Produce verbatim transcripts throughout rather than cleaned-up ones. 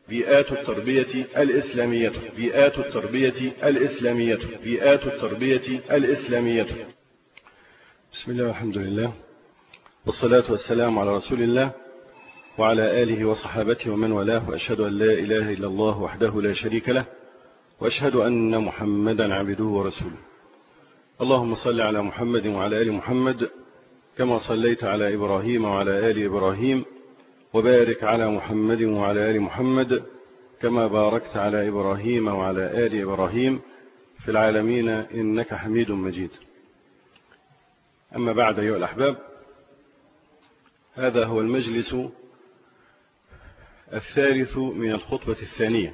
بيئات التربية الإسلامية بيئات التربية الإسلامية بيئات التربية الإسلامية. بسم الله والحمد لله والصلاة والسلام على رسول الله وعلى آله وصحابته ومن والاه، وأشهد أن لا إله إلا الله وحده لا شريك له، وأشهد أن محمدا عبده ورسوله. اللهم صل على محمد وعلى آل محمد كما صليت على إبراهيم وعلى آل إبراهيم، وبارك على محمد وعلى آل محمد كما باركت على إبراهيم وعلى آل إبراهيم في العالمين إنك حميد مجيد. أما بعد أيها الأحباب، هذا هو المجلس الثالث من الخطبة الثانية.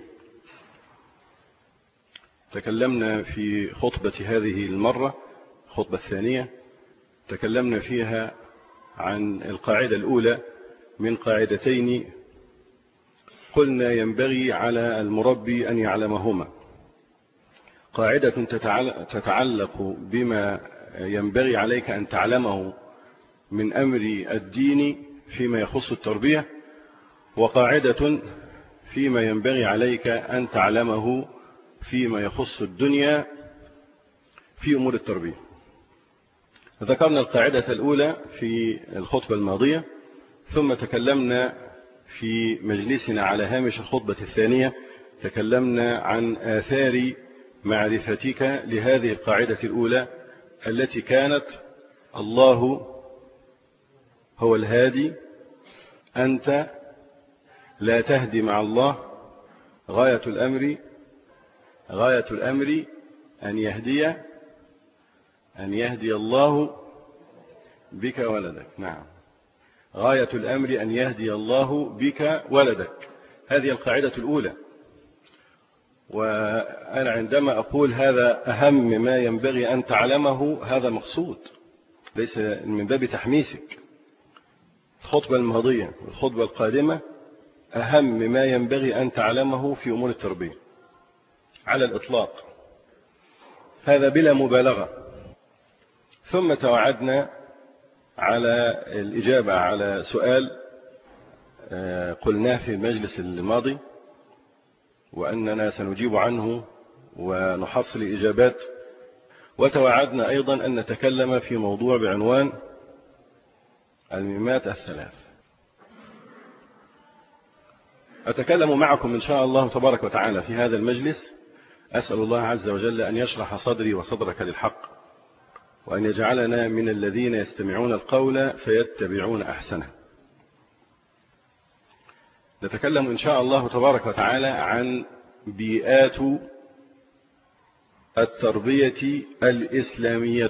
تكلمنا في خطبة هذه المرة الخطبة الثانية تكلمنا فيها عن القاعدة الأولى من قاعدتين قلنا ينبغي على المربي أن يعلمهما. قاعدة تتعلق بما ينبغي عليك أن تعلمه من أمر الدين فيما يخص التربية، وقاعدة فيما ينبغي عليك أن تعلمه فيما يخص الدنيا في أمور التربية. ذكرنا القاعدة الأولى في الخطبة الماضية، ثم تكلمنا في مجلسنا على هامش الخطبة الثانية تكلمنا عن آثار معرفتك لهذه القاعدة الأولى التي كانت: الله هو الهادي، أنت لا تهدي مع الله، غاية الأمر غاية الأمر أن يهدي أن يهدي الله بك ولدك. نعم، غاية الأمر أن يهدي الله بك ولدك. هذه القاعدة الأولى. وأنا عندما أقول هذا أهم ما ينبغي أن تعلمه، هذا مقصود، ليس من باب تحميسك. الخطبة الماضية والخطبة القادمة أهم ما ينبغي أن تعلمه في أمور التربية على الإطلاق، هذا بلا مبالغة. ثم توعدنا على الإجابة على سؤال قلناه في المجلس الماضي وأننا سنجيب عنه ونحصل إجابات، وتوعدنا أيضا أن نتكلم في موضوع بعنوان الميمات الثلاث. أتكلم معكم إن شاء الله تبارك وتعالى في هذا المجلس. أسأل الله عز وجل أن يشرح صدري وصدرك للحق، وأن يجعلنا من الذين يستمعون القول فيتبعون أحسنه. نتكلم إن شاء الله تبارك وتعالى عن بيئات التربية الإسلامية.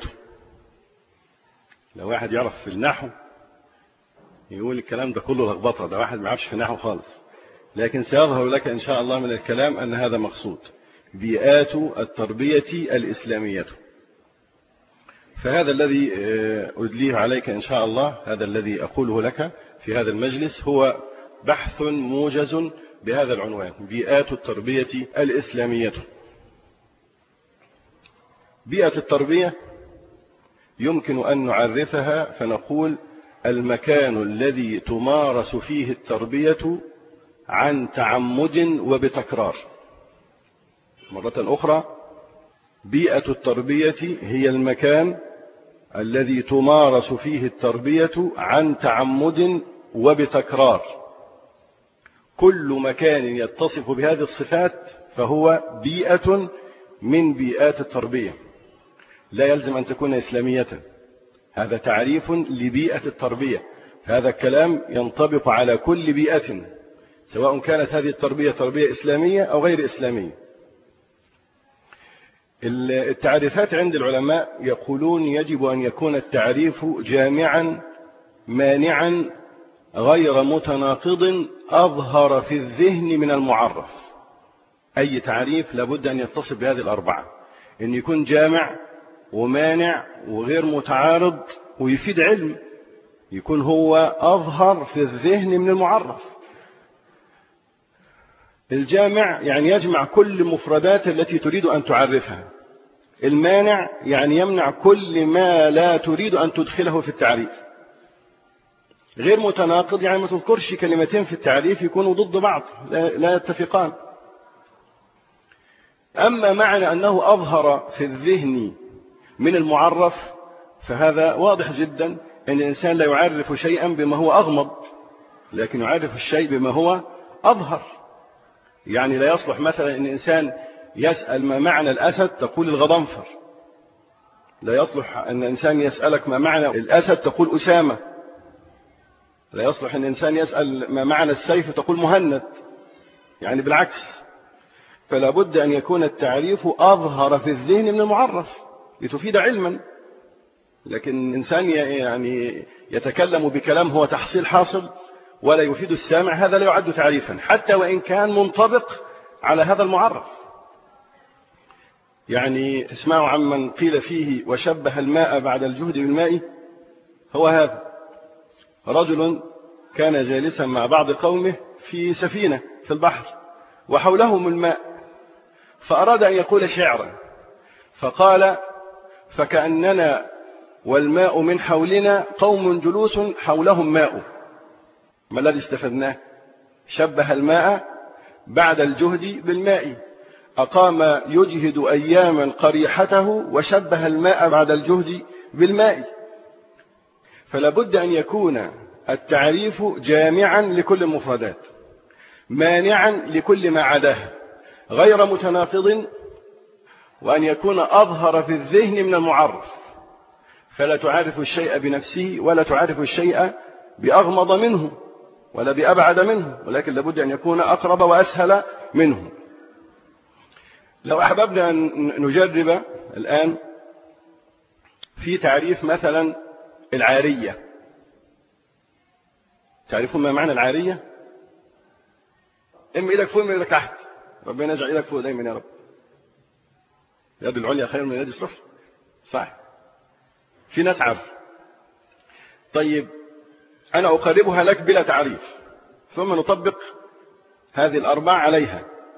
لو واحد يعرف في النحو يقول الكلام ده كله لخبطة، ده واحد ما يعرفش في النحو خالص، لكن سيظهر لك إن شاء الله من الكلام أن هذا مقصود، بيئات التربية الإسلامية. فهذا الذي أدليه عليك إن شاء الله، هذا الذي أقوله لك في هذا المجلس هو بحث موجز بهذا العنوان: بيئات التربية الإسلامية. بيئة التربية يمكن أن نعرفها فنقول: المكان الذي تمارس فيه التربية عن تعمد وبتكرار. مرة أخرى، بيئة التربية هي المكان الذي تمارس فيه التربية عن تعمد وبتكرار. كل مكان يتصف بهذه الصفات فهو بيئة من بيئات التربية، لا يلزم أن تكون إسلامية. هذا تعريف لبيئة التربية، هذا الكلام ينطبق على كل بيئة، سواء كانت هذه التربية تربية إسلامية أو غير إسلامية. التعريفات عند العلماء يقولون يجب أن يكون التعريف جامعا مانعا غير متناقض أظهر في الذهن من المعرف. أي تعريف لابد أن يتصف بهذه الأربعة: أن يكون جامع ومانع وغير متعارض ويفيد علم، يكون هو أظهر في الذهن من المعرف. الجامع يعني يجمع كل مفردات التي تريد أن تعرفها. المانع يعني يمنع كل ما لا تريد أن تدخله في التعريف. غير متناقض يعني ما تذكرش كلمتين في التعريف يكونوا ضد بعض لا يتفقان. أما معنى أنه أظهر في الذهن من المعرف فهذا واضح جدا أن الإنسان لا يعرف شيئا بما هو أغمض، لكن يعرف الشيء بما هو أظهر. يعني لا يصلح مثلا أن الإنسان يسأل ما معنى الأسد تقول الغضنفر، لا يصلح أن الإنسان يسألك ما معنى الأسد تقول أسامة، لا يصلح أن الإنسان يسأل ما معنى السيف تقول مهند، يعني بالعكس. فلا بد أن يكون التعريف أظهر في الذهن من المعرف لتفيد علما. لكن الإنسان يعني يتكلم بكلام هو تحصيل حاصل ولا يفيد السامع، هذا لا يعد تعريفا حتى وإن كان منطبق على هذا المعرف. يعني تسمعوا عمن قيل فيه وشبه الماء بعد الجهد بالماء، هو هذا رجل كان جالسا مع بعض قومه في سفينة في البحر وحولهم الماء، فأراد أن يقول شعرا فقال: فكأننا والماء من حولنا قوم جلوس حولهم ماء. ما الذي استفدناه؟ شبه الماء بعد الجهد بالماء، أقام يجهد أياما قريحته وشبه الماء بعد الجهد بالماء. فلا بد أن يكون التعريف جامعا لكل المفردات مانعا لكل ما عداه غير متناقض، وأن يكون أظهر في الذهن من المعرف، فلا تعرف الشيء بنفسه ولا تعرف الشيء بأغمض منه ولا بأبعد منه، ولكن لابد أن يكون أقرب وأسهل منه. لو أحببنا أن نجرب الآن في تعريف مثلا العارية. تعرفون ما معنى العارية؟ إما إيدك فوق إما إيدك تحت، ربنا يجعل إيدك فوق دايما يا رب. اليد العليا خير من اليد السفلى، صح؟ في ناس عارفة. طيب أنا أقربها لك بلا تعريف ثم نطبق هذه الأربع عليها.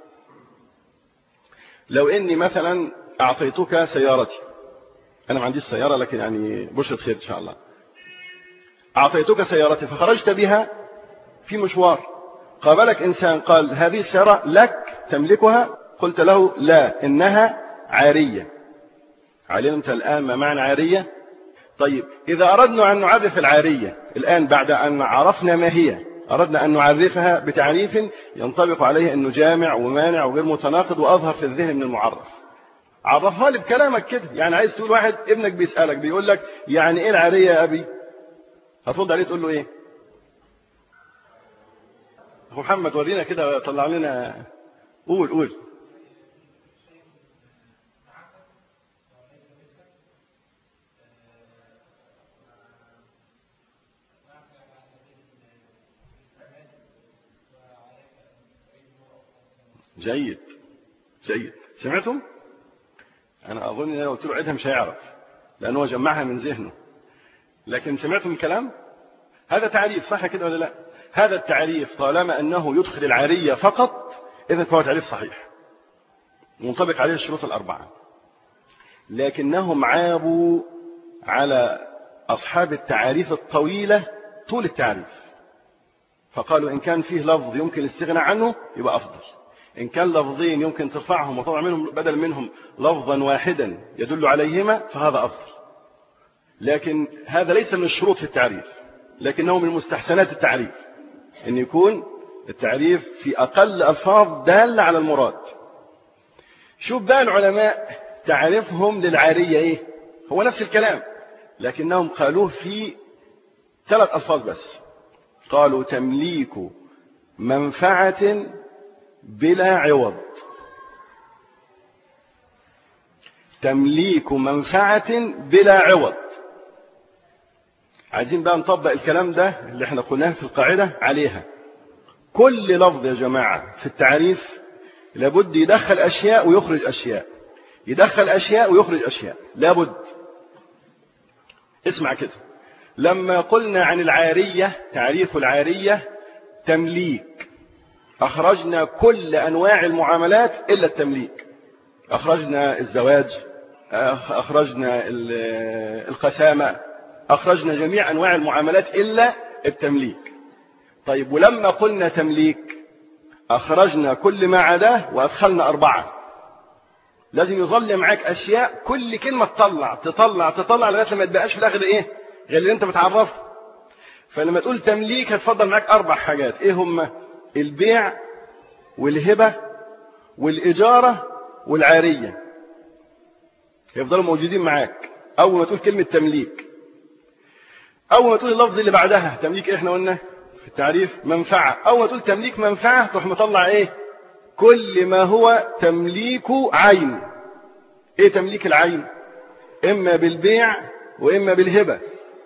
لو إني مثلا أعطيتك سيارتي، أنا ما عنديش سيارة لكن يعني بشرة خير إن شاء الله، أعطيتك سيارتي فخرجت بها في مشوار، قابلك إنسان قال: هذه السيارة لك تملكها، قلت له: لا، إنها عارية. علمت الآن ما معنى عارية؟ طيب إذا أردنا أن نعرف العارية الآن بعد أن عرفنا ما هي، أردنا أن نعرفها بتعريف ينطبق عليه أنه جامع ومانع وغير متناقض وأظهر في الذهن من المعرف، عرفها لي بكلامك كده. يعني عايز تقول واحد ابنك بيسألك بيقول لك يعني إيه العارية يا أبي؟ هترد عليه تقول له إيه؟ أخو محمد ورينا كده، طلع لنا، قول قول. جيد جيد. سمعتم؟ أنا أظن إن لو قلت له عيدها مش هيعرف لأنه جمعها من ذهنه، لكن سمعتم الكلام؟ هذا تعريف صح كده ولا لا؟ هذا التعريف طالما أنه يدخل العارية فقط إذن فهو تعريف صحيح منطبق عليه الشروط الأربعة. لكنهم عابوا على أصحاب التعاريف الطويلة طول التعريف، فقالوا إن كان فيه لفظ يمكن الاستغناء عنه يبقى أفضل، إن كان لفظين يمكن ترفعهم وتضع منهم بدل منهم لفظا واحدا يدل عليهما فهذا أفضل. لكن هذا ليس من الشروط في التعريف، لكنه من مستحسنات التعريف أن يكون التعريف في أقل ألفاظ دالة على المراد. شوف بقى العلماء تعريفهم للعارية إيه؟ هو نفس الكلام لكنهم قالوه في ثلاث ألفاظ بس. قالوا تمليك منفعة بلا عوض. تمليك منفعة بلا عوض. عايزين بقى نطبق الكلام ده اللي احنا قلناه في القاعدة عليها. كل لفظ يا جماعة في التعريف لابد يدخل أشياء ويخرج أشياء، يدخل أشياء ويخرج أشياء، لابد. اسمع كده، لما قلنا عن العارية تعريف العارية تمليك، أخرجنا كل أنواع المعاملات إلا التمليك. أخرجنا الزواج، أخرجنا القسامة، أخرجنا جميع أنواع المعاملات إلا التمليك. طيب ولما قلنا تمليك أخرجنا كل ما عداه وأدخلنا أربعة. لازم يظل معاك أشياء كل كلمة تطلع تطلع تطلع لغاية لما يتبقاش في الآخر إيه غير اللي أنت بتعرفه. فلما تقول تمليك هتفضل معاك أربع حاجات. إيه هم؟ البيع والهبة والإجارة والعارية، يفضلوا موجودين معاك أول ما تقول كلمة تمليك. أول ما تقول اللفظ اللي بعدها تمليك، إحنا قلنا في التعريف منفعة. أول ما تقول تمليك منفعة تروح مطلع إيه؟ كل ما هو تمليك عين. إيه تمليك العين؟ إما بالبيع وإما بالهبة.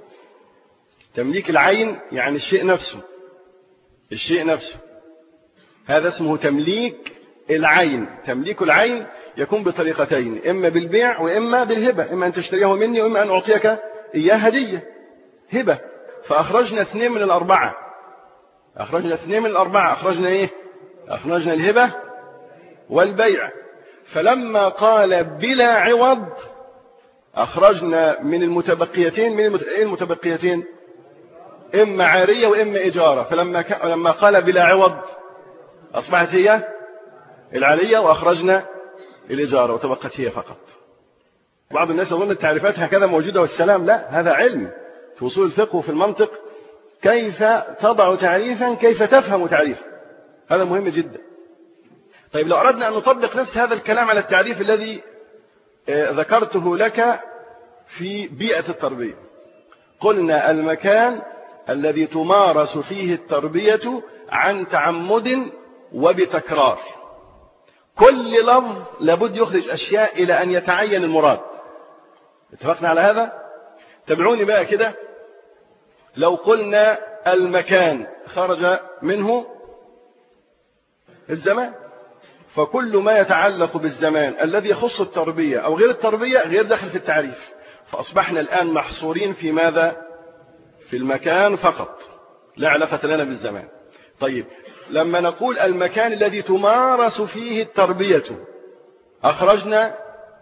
تمليك العين يعني الشيء نفسه، الشيء نفسه هذا اسمه تمليك العين. تمليك العين يكون بطريقتين، إما بالبيع وإما بالهبة، إما أن تشتريه مني وإما أن أعطيك إياه هدية هبة. فأخرجنا اثنين من الأربعة، أخرجنا اثنين من الأربعة. أخرجنا إيه؟ أخرجنا الهبة والبيع. فلما قال بلا عوض أخرجنا من المتبقيتين. من المتبقيتين إما عارية وإما إجارة. فلما ك... لما قال بلا عوض أصبحت هي العارية وأخرجنا الإجارة وتبقت هي فقط. بعض الناس يظن التعريفات هكذا موجودة والسلام. لا، هذا علم في أصول الفقه وفي المنطق، كيف تضع تعريفا كيف تفهم تعريفا، هذا مهم جدا. طيب لو أردنا أن نطبق نفس هذا الكلام على التعريف الذي ذكرته لك في بيئة التربية، قلنا المكان الذي تمارس فيه التربية عن تعمد وبتكرار. كل لفظ لابد يخرج أشياء إلى أن يتعين المراد. اتفقنا على هذا؟ تابعوني بقى كده. لو قلنا المكان خرج منه الزمان، فكل ما يتعلق بالزمان الذي يخص التربية أو غير التربية غير داخل في التعريف. فأصبحنا الآن محصورين في ماذا؟ في المكان فقط، لا علاقة لنا بالزمان. طيب لما نقول المكان الذي تمارس فيه التربية أخرجنا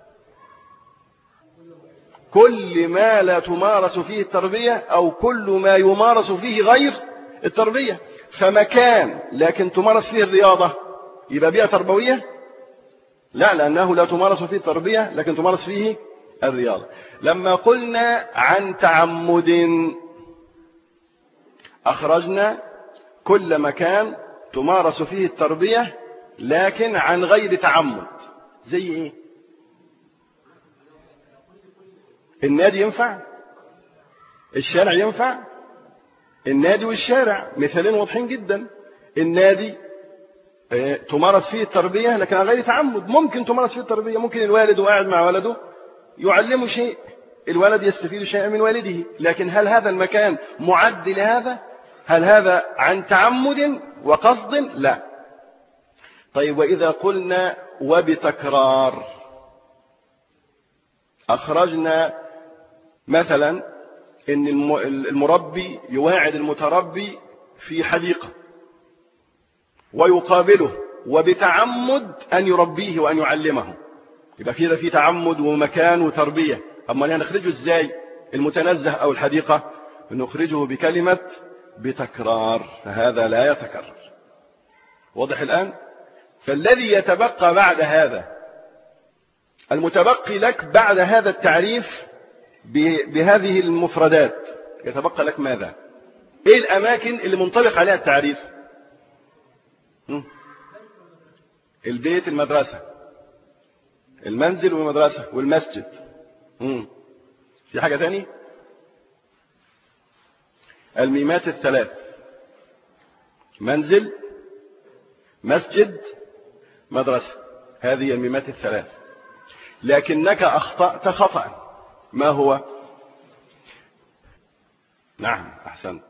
كل ما لا تمارس فيه التربية أو كل ما يمارس فيه غير التربية. فمكان لكن تمارس فيه الرياضة يبقى بيئة تربوية؟ لا، لأنه لا تمارس فيه التربية لكن تمارس فيه الرياضة. لما قلنا عن تعمد أخرجنا كل مكان تمارس فيه التربية لكن عن غير تعمد. زي إيه؟ النادي ينفع؟ الشارع ينفع؟ النادي والشارع مثالين واضحين جدا. النادي تمارس فيه التربية لكن عن غير تعمد. ممكن تمارس فيه التربية، ممكن الوالد وقاعد مع ولده يعلمه شيء، الولد يستفيد شيئا من والده، لكن هل هذا المكان معد لهذا؟ هل هذا عن تعمد وقصد؟ لا. طيب وإذا قلنا وبتكرار أخرجنا مثلا إن المربي يواعد المتربي في حديقة ويقابله وبتعمد أن يربيه وأن يعلمه، يبقى كده في تعمد ومكان وتربية. أما نخرجه إزاي المتنزه أو الحديقة؟ نخرجه بكلمة بتكرار، فهذا لا يتكرر. واضح الآن؟ فالذي يتبقى بعد هذا، المتبقي لك بعد هذا التعريف بهذه المفردات، يتبقى لك ماذا؟ ايه الاماكن اللي منطبق عليها التعريف؟ البيت، المدرسة، المنزل والمدرسة والمسجد. في حاجة تاني؟ الميمات الثلاث: منزل، مسجد، مدرسة. هذه الميمات الثلاث. لكنك أخطأت خطأ. ما هو؟ نعم أحسنت،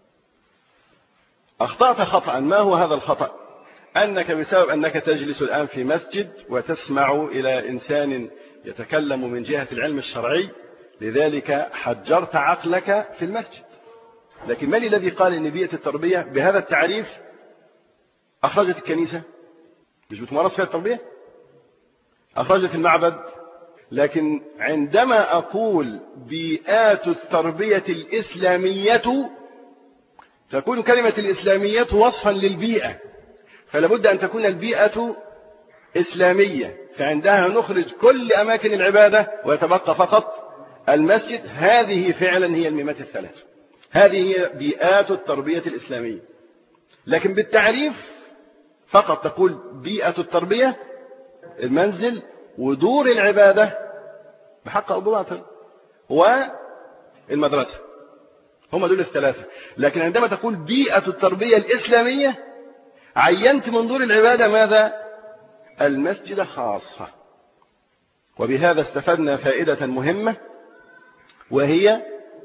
أخطأت خطأ. ما هو هذا الخطأ؟ أنك بسبب أنك تجلس الآن في مسجد وتسمع إلى إنسان يتكلم من جهة العلم الشرعي، لذلك حجرت عقلك في المسجد. لكن من الذي قال إن بيئة التربية بهذا التعريف أخرجت الكنيسة؟ مش بتمارس فيها التربية؟ أخرجت المعبد. لكن عندما أقول بيئات التربية الإسلامية تكون كلمة الإسلامية وصفا للبيئة، فلا بد أن تكون البيئة إسلامية، فعندها نخرج كل أماكن العبادة ويتبقى فقط المسجد. هذه فعلا هي الميمات الثلاث، هذه هي بيئات التربية الإسلامية. لكن بالتعريف فقط تقول بيئة التربية المنزل ودور العبادة بحق أو بباطل والمدرسة، هم دول الثلاثة. لكن عندما تقول بيئة التربية الإسلامية عينت من دور العبادة ماذا؟ المسجد خاصة. وبهذا استفدنا فائدة مهمة، وهي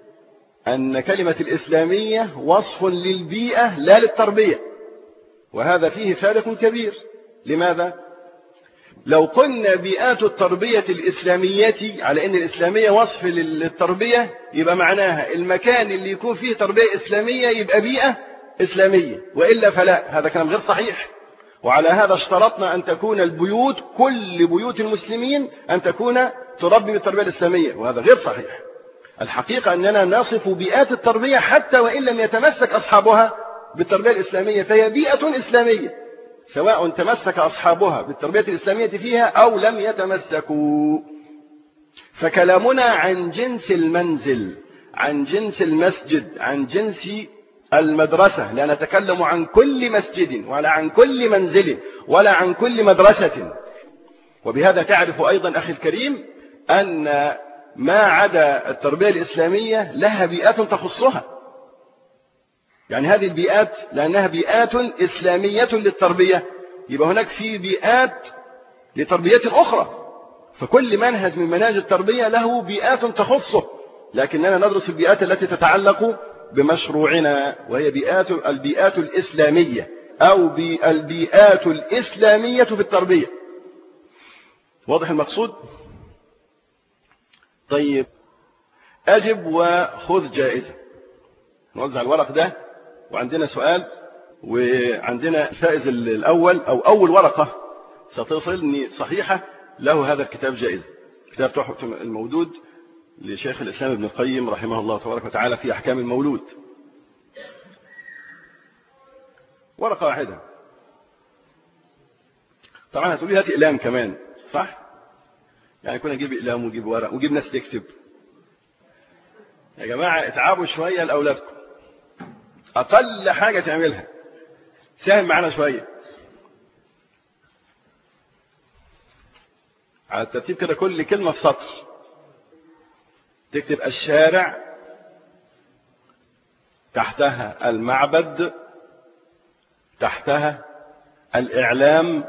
أن كلمة الإسلامية وصف للبيئة لا للتربية، وهذا فيه فارق كبير. لماذا؟ لو قلنا بيئات التربية الإسلامية على أن الإسلامية وصف للتربية، يبقى معناها المكان اللي يكون فيه تربية إسلامية يبقى بيئة إسلامية، وإلا فلا، هذا كلام غير صحيح. وعلى هذا اشترطنا أن تكون البيوت، كل بيوت المسلمين أن تكون تربي بالتربية الإسلامية، وهذا غير صحيح. الحقيقة أننا نصف بيئات التربية حتى وإن لم يتمسك أصحابها بالتربية الإسلامية، فهي بيئة إسلامية سواء تمسك أصحابها بالتربية الإسلامية فيها أو لم يتمسكوا. فكلامنا عن جنس المنزل، عن جنس المسجد، عن جنس المدرسة، لا نتكلم عن كل مسجد ولا عن كل منزل ولا عن كل مدرسة. وبهذا تعرف أيضا أخي الكريم أن ما عدا التربية الإسلامية لها بيئات تخصها. يعني هذه البيئات لأنها بيئات إسلامية للتربية، يبقى هناك في بيئات لتربية أخرى، فكل منهج من مناهج التربية له بيئات تخصه، لكننا ندرس البيئات التي تتعلق بمشروعنا، وهي بيئات البيئات الإسلامية أو البيئات الإسلامية في التربية. واضح المقصود؟ طيب، أجب وخذ جائزة. نوزع الورق ده، وعندنا سؤال، وعندنا الفائز الأول أو أول ورقة ستصلني صحيحة له هذا الكتاب جائزة، كتاب تحفة المولود لشيخ الإسلام ابن القيم رحمه الله تبارك وتعالى في أحكام المولود. ورقة واحدة. طبعا هتقولي هات إقلام كمان، صح؟ يعني كنا نجيب إقلام ونجيب ورق ونجيب ناس تكتب. يا جماعة اتعبوا شوية لأولادكم، أقل حاجة تعملها ساهم معنا شوية على الترتيب كده، كل كلمة في سطر تكتب الشارع، تحتها المعبد، تحتها الإعلام،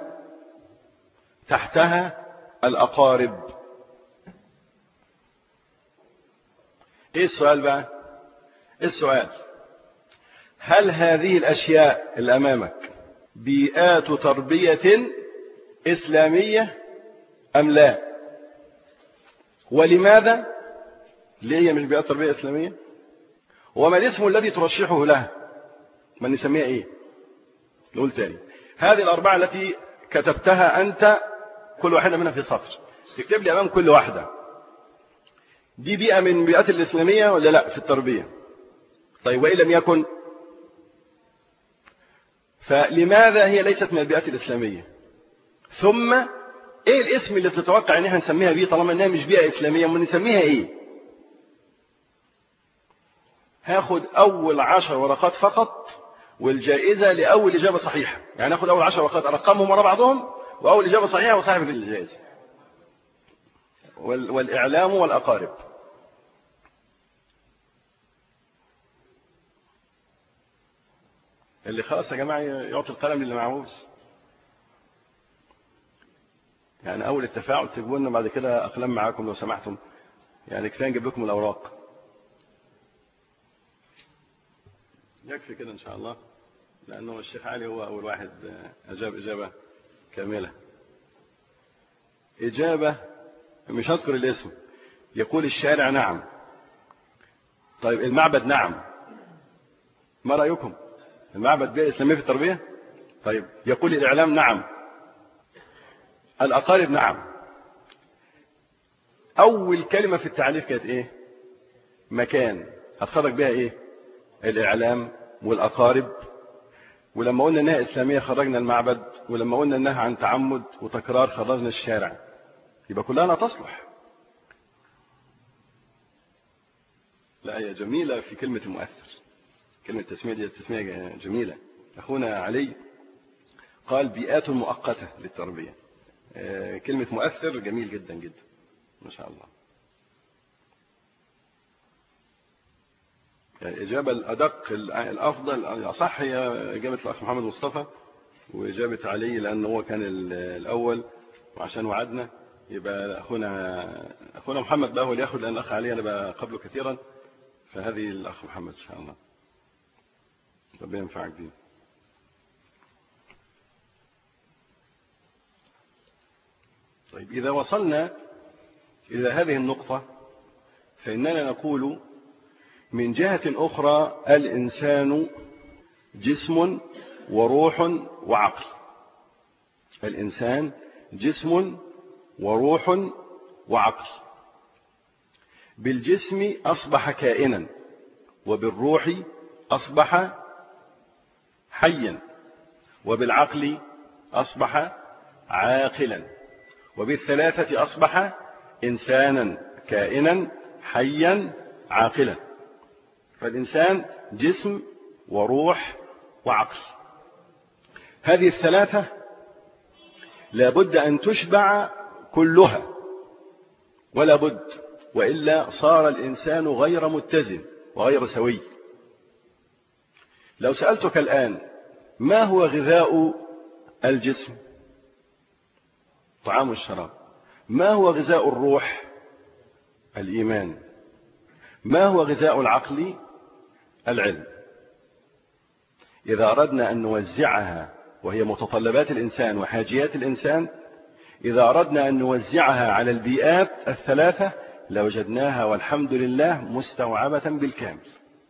تحتها الأقارب. إيه السؤال بقى؟ إيه السؤال؟ هل هذه الأشياء اللي أمامك بيئات تربية إسلامية أم لا؟ ولماذا؟ ليه هي مش بيئات تربية إسلامية؟ وما الاسم الذي ترشحه لها؟ ما نسميها إيه؟ نقول تاني، هذه الأربعة التي كتبتها أنت كل واحدة منها في سطر، تكتب لي أمام كل واحدة دي بيئة من بيئات الإسلامية ولا لا في التربية؟ طيب، وإن لم يكن فلماذا هي ليست من البيئات الإسلامية؟ ثم إيه الاسم اللي تتوقع أنها نسميها بيه طالما أنها مش بيئة إسلامية؟ ما نسميها إيه؟ هاخد أول عشر ورقات فقط، والجائزة لأول إجابة صحيحة. يعني هاخد أول عشر ورقات أرقمهم ورا بعضهم، وأول إجابة صحيحة وصاحب الجائزة. والإعلام والأقارب. اللي خلاص يا جماعة يعطي القلم للي معهوش. يعني أول التفاعل تجيبوا لنا بعد كده أقلام معاكم لو سمحتم، يعني كفاية نجيب لكم الأوراق. يكفي كده إن شاء الله، لأنه الشيخ علي هو أول واحد أجاب إجابة كاملة. إجابة مش هذكر الاسم. يقول الشارع نعم. طيب المعبد نعم. ما رأيكم؟ المعبد بيئة إسلامية في التربية؟ طيب يقول الإعلام نعم. الأقارب نعم. أول كلمة في التعريف كانت إيه؟ مكان. هتخرج بها إيه؟ الإعلام والأقارب، ولما قلنا إنها إسلامية خرجنا المعبد، ولما قلنا إنها عن تعمد وتكرار خرجنا الشارع. يبقى كلها تصلح. لا هي جميلة في كلمة المؤثر، كلمة التسمية دي تسمية جميلة. أخونا علي قال بيئات مؤقتة للتربية. كلمة مؤثر جميل جدا جدا ما شاء الله. يعني الإجابة الأدق الأفضل الأصح هي إجابة الأخ محمد مصطفى وإجابة علي، لأنه هو كان الأول وعشان وعدنا. يبقى أخونا أخونا محمد بقى هو اللي ياخد، لأن الأخ علي أنا بقى قبله كثيرا، فهذه الأخ محمد إن شاء الله ربنا ينفعك بيه. طيب إذا وصلنا إلى هذه النقطة فإننا نقول من جهة أخرى الإنسان جسم وروح وعقل. الإنسان جسم وروح وعقل. بالجسم أصبح كائنا، وبالروح أصبح حيا، وبالعقل أصبح عاقلا، وبالثلاثة أصبح إنسانا كائنا حيا عاقلا. فالإنسان جسم وروح وعقل. هذه الثلاثة لا بد أن تشبع كلها ولا بد، وإلا صار الإنسان غير متزن وغير سوي. لو سألتك الآن ما هو غذاء الجسم؟ طعام الشراب. ما هو غذاء الروح؟ الإيمان. ما هو غذاء العقل؟ العلم. إذا أردنا أن نوزعها، وهي متطلبات الإنسان وحاجيات الإنسان، إذا أردنا أن نوزعها على البيئات الثلاثة لوجدناها والحمد لله مستوعبة بالكامل.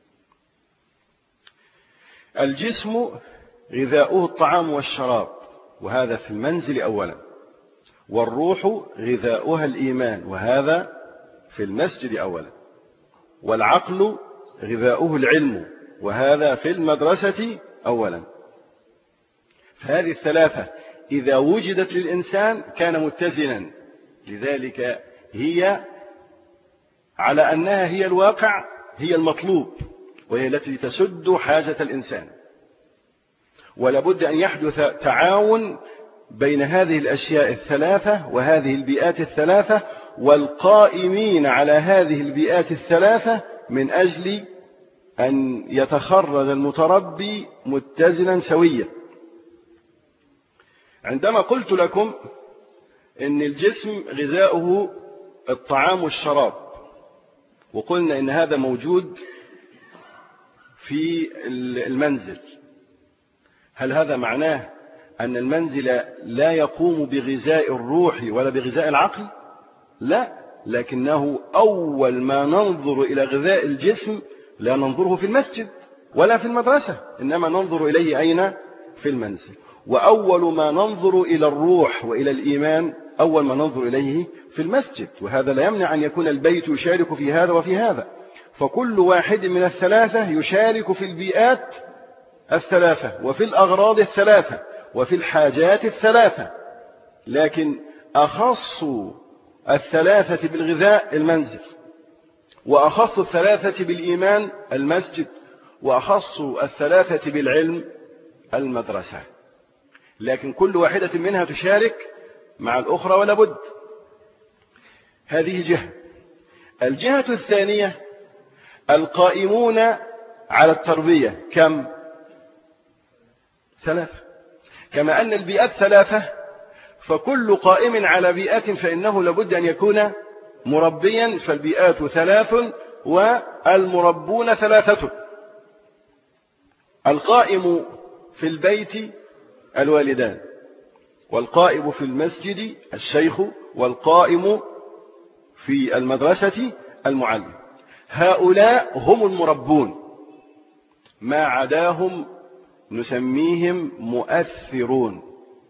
الجسم غذاؤه الطعام والشراب، وهذا في المنزل أولا. والروح غذاؤها الإيمان، وهذا في المسجد أولا. والعقل غذاؤه العلم، وهذا في المدرسة أولا. فهذه الثلاثة إذا وجدت للإنسان كان متزنا. لذلك هي على أنها هي الواقع، هي المطلوب، وهي التي تسد حاجة الإنسان. ولا بد أن يحدث تعاون بين هذه الأشياء الثلاثة وهذه البيئات الثلاثة، والقائمين على هذه البيئات الثلاثة من أجل أن يتخرج المتربي متزنا سويا. عندما قلت لكم إن الجسم غذاؤه الطعام والشراب، وقلنا إن هذا موجود في المنزل، هل هذا معناه أن المنزل لا يقوم بغذاء الروح ولا بغذاء العقل؟ لا، لكنه أول ما ننظر إلى غذاء الجسم لا ننظره في المسجد ولا في المدرسة، إنما ننظر إليه أين؟ في المنزل. وأول ما ننظر إلى الروح وإلى الإيمان أول ما ننظر إليه في المسجد. وهذا لا يمنع أن يكون البيت يشارك في هذا وفي هذا، فكل واحد من الثلاثة يشارك في البيئات الثلاثة وفي الأغراض الثلاثة وفي الحاجات الثلاثة. لكن أخص الثلاثة بالغذاء المنزل، وأخص الثلاثة بالإيمان المسجد، وأخص الثلاثة بالعلم المدرسة. لكن كل واحدة منها تشارك مع الأخرى ولا بد. هذه جهة. الجهة الثانية القائمون على التربية كم؟ ثلاثة. كما أن البيئات ثلاثة، فكل قائم على بيئات فإنه لابد أن يكون مربيا، فالبيئات ثلاث والمربون ثلاثة. القائم في البيت الوالدان، والقائم في المسجد الشيخ، والقائم في المدرسة المعلم. هؤلاء هم المربون، ما عداهم نسميهم مؤثرون.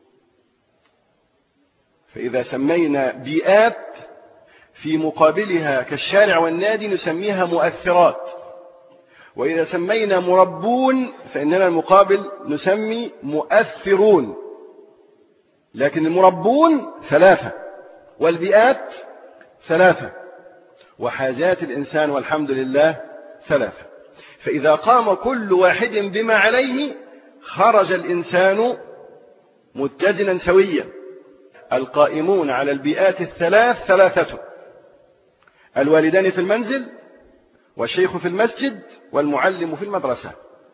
فإذا سمينا بيئات في مقابلها كالشارع والنادي نسميها مؤثرات. وإذا سمينا مربون فإننا المقابل نسمي مؤثرون، لكن المربون ثلاثة والبيئات ثلاثة وحاجات الإنسان والحمد لله ثلاثة. فإذا قام كل واحد بما عليه خرج الإنسان متزنا سويا. القائمون على البيئات الثلاث ثلاثة: الوالدان في المنزل، والشيخ في المسجد، والمعلم في المدرسة.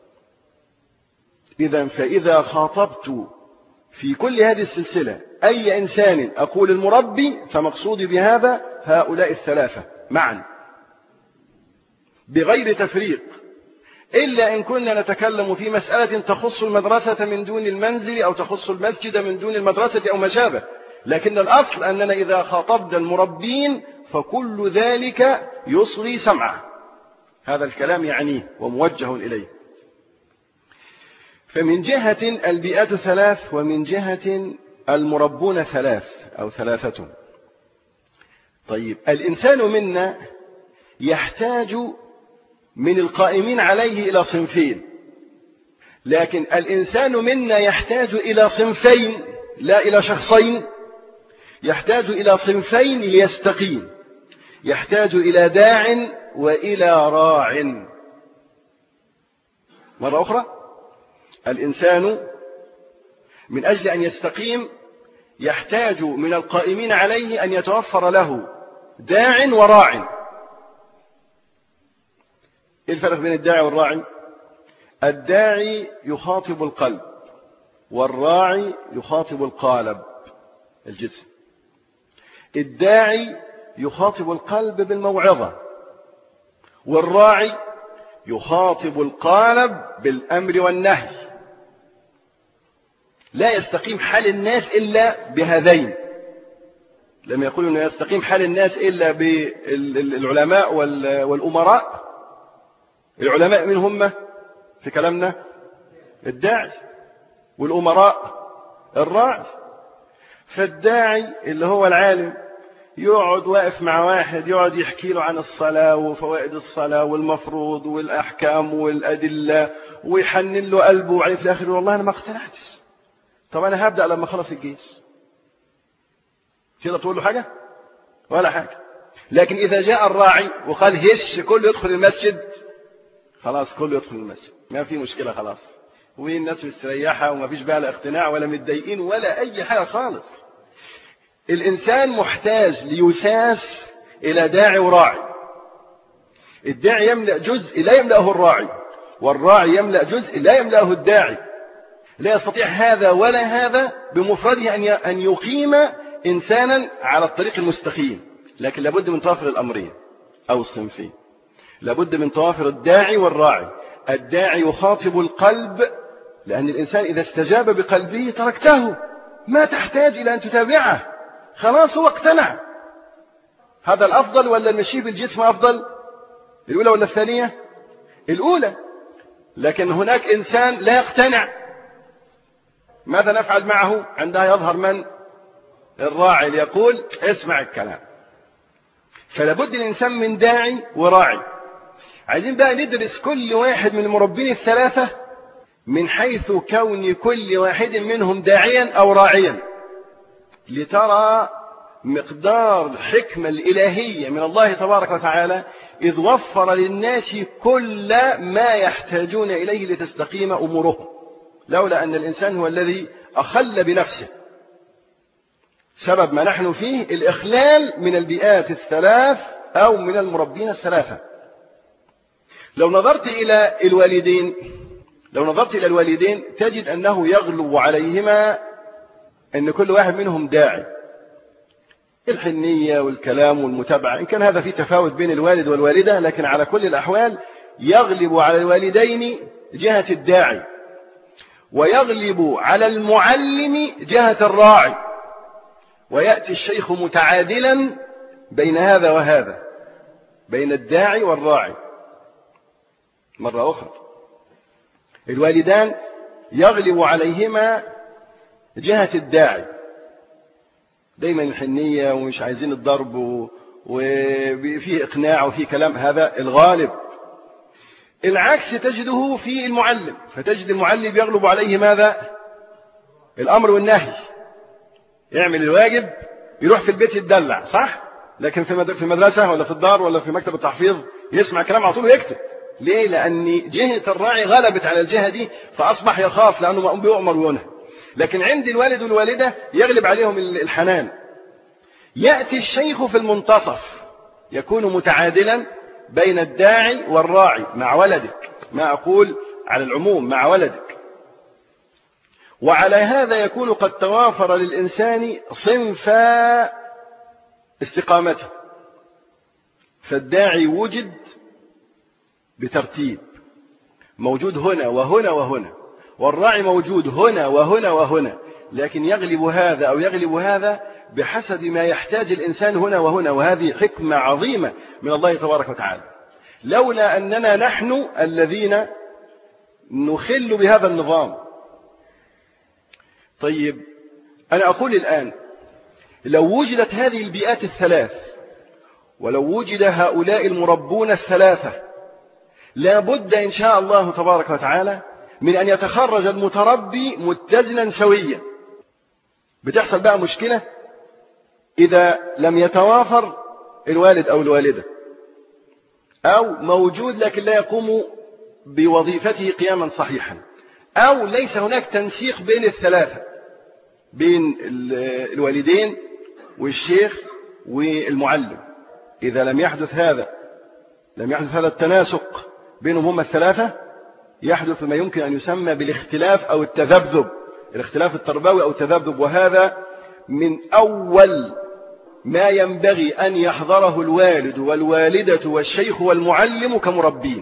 إذن فإذا خاطبت في كل هذه السلسلة أي إنسان أقول المربي، فمقصودي بهذا هؤلاء الثلاثة معا بغير تفريق، إلا إن كنا نتكلم في مسألة تخص المدرسة من دون المنزل أو تخص المسجد من دون المدرسة أو ما شابه. لكن الأصل أننا إذا خاطبنا المربين فكل ذلك يصغي سمعه، هذا الكلام يعنيه وموجه إليه. فمن جهة البيئات ثلاث، ومن جهة المربون ثلاث أو ثلاثة. طيب، الإنسان منا يحتاج من القائمين عليه إلى صنفين، لكن الإنسان منا يحتاج إلى صنفين لا إلى شخصين. يحتاج إلى صنفين ليستقيم، يحتاج إلى داع وإلى راع. مرة أخرى، الإنسان من أجل أن يستقيم يحتاج من القائمين عليه أن يتوفر له داع وراع. إيه الفرق بين الداعي والراعي؟ الداعي يخاطب القلب، والراعي يخاطب القالب الجسم. الداعي يخاطب القلب بالموعظة، والراعي يخاطب القالب بالأمر والنهي. لا يستقيم حال الناس إلا بهذين. لم يقولوا أنه يستقيم حال الناس إلا بالعلماء والأمراء. العلماء من هم في كلامنا؟ الداعي، والأمراء الراعي. فالداعي اللي هو العالم يقعد واقف مع واحد يقعد يحكي له عن الصلاة وفوائد الصلاة والمفروض والأحكام والأدلة ويحنن له قلبه، وعليه في الآخر والله أنا ما اقتنعتش، طب أنا هبدأ لما خلص الجيش. تقدر تقول له حاجة؟ ولا حاجة. لكن إذا جاء الراعي وقال هش كله يدخل المسجد، خلاص كله يدخل المسجد، ما في مشكلة خلاص، والناس مستريحة وما فيش بقى لا اقتناع ولا متضايقين ولا أي حاجة خالص. الإنسان محتاج ليساس إلى داعي وراعي. الداعي يملأ جزء لا يملأه الراعي، والراعي يملأ جزء لا يملأه الداعي. لا يستطيع هذا ولا هذا بمفرده أن يقيم إنسانا على الطريق المستقيم، لكن لابد من توافر الأمرين أو الصنفين. لابد من توافر الداعي والراعي. الداعي يخاطب القلب، لأن الإنسان إذا استجاب بقلبه تركته، ما تحتاج إلى أن تتابعه، خلاص هو اقتنع. هذا الأفضل ولا المشي بالجسم أفضل؟ الأولى ولا الثانية؟ الأولى. لكن هناك إنسان لا يقتنع، ماذا نفعل معه؟ عندها يظهر من؟ الراعي ليقول اسمع الكلام. فلابد الإنسان من داعي وراعي. عايزين بقى ندرس كل واحد من المربين الثلاثة من حيث كون كل واحد منهم داعيا أو راعيا، لترى مقدار الحكمة الإلهية من الله تبارك وتعالى، إذ وفر للناس كل ما يحتاجون إليه لتستقيم أمورهم، لولا أن الإنسان هو الذي أخل بنفسه. سبب ما نحن فيه الإخلال من البيئات الثلاث أو من المربين الثلاثة. لو نظرت إلى الوالدين لو نظرت إلى الوالدين تجد أنه يغلب عليهما أن كل واحد منهم داعي. الحنية والكلام والمتابعة، إن كان هذا في تفاوت بين الوالد والوالدة، لكن على كل الأحوال يغلب على الوالدين جهة الداعي، ويغلب على المعلم جهة الراعي، ويأتي الشيخ متعادلا بين هذا وهذا، بين الداعي والراعي. مرة أخرى، الوالدان يغلب عليهما جهة الداعي، دايما الحنية ومش عايزين الضرب وفيه إقناع وفيه كلام، هذا الغالب. العكس تجده في المعلم، فتجد المعلم يغلب عليه ماذا؟ الأمر والنهي، يعمل الواجب يروح في البيت يتدلع، صح؟ لكن في المدرسة ولا في الدار ولا في مكتب التحفيظ يسمع كلام على طول ويكتب. ليه؟ لأن جهة الراعي غلبت على الجهة دي، فأصبح يخاف لأنه مأمور بيؤمر وينهى. لكن عند الوالد والوالدة يغلب عليهم الحنان. يأتي الشيخ في المنتصف، يكون متعادلا بين الداعي والراعي مع ولدك، ما أقول على العموم مع ولدك. وعلى هذا يكون قد توافر للإنسان صنفا استقامته، فالداعي وجد بترتيب، موجود هنا وهنا وهنا، والراعي موجود هنا وهنا وهنا، لكن يغلب هذا أو يغلب هذا بحسب ما يحتاج الإنسان هنا وهنا، وهذه حكمة عظيمة من الله تبارك وتعالى. لولا أننا نحن الذين نخل بهذا النظام. طيب أنا أقول الآن لو وجدت هذه البيئات الثلاث، ولو وجد هؤلاء المربون الثلاثة، لا بد إن شاء الله تبارك وتعالى من أن يتخرج المتربي متزنا سويا. بتحصل بقى مشكلة إذا لم يتوافر الوالد أو الوالدة، أو موجود لكن لا يقوم بوظيفته قياما صحيحا، أو ليس هناك تنسيق بين الثلاثة، بين الوالدين والشيخ والمعلم. إذا لم يحدث هذا لم يحدث هذا التناسق بينهم هم الثلاثة، يحدث ما يمكن أن يسمى بالاختلاف أو التذبذب، الاختلاف التربوي أو التذبذب، وهذا من أول ما ينبغي أن يحضره الوالد والوالدة والشيخ والمعلم كمربين.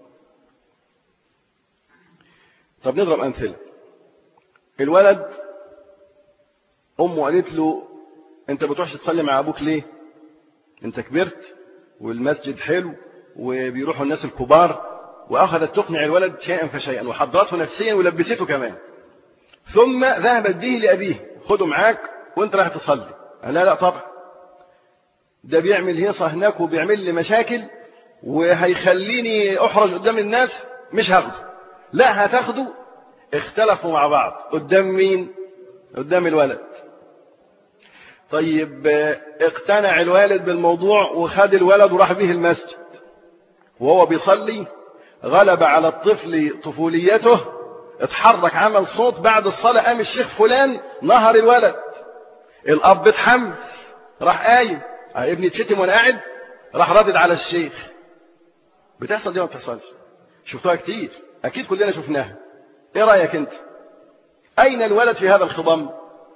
طب نضرب أمثلة. الولد أمه قالت له أنت بتروحش تصلي مع أبوك ليه؟ أنت كبرت والمسجد حلو وبيروحوا الناس الكبار، وأخذت تقنع الولد شيئا فشيئا وحضرته نفسيا ولبسته كمان، ثم ذهبت به لأبيه خده معاك وانت رايح تصلي. لا لا طبعا، ده بيعمل هيصة هناك وبيعمل لي مشاكل وهيخليني أحرج قدام الناس، مش هاخده. لا هتاخده. اختلفوا مع بعض قدام مين؟ قدام الولد. طيب اقتنع الوالد بالموضوع وخد الولد وراح به المسجد، وهو بيصلي غلب على الطفل طفوليته، اتحرك عمل صوت بعد الصلاة، قام الشيخ فلان نهر الولد، الأب اتحمس راح قايم، ابني اتشتم وانا قاعد، راح ردد على الشيخ. بتحصل دي ما بتحصلش؟ شفتوها كتير، أكيد كلنا شفناها. ايه رأيك انت؟ أين الولد في هذا الخضم؟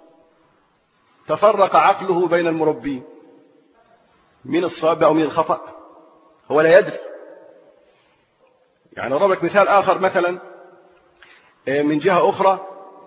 تفرق عقله بين المربين، من الصواب أو من الخطأ هو لا يدري. يعني أضرب لك مثال آخر، مثلا من جهة أخرى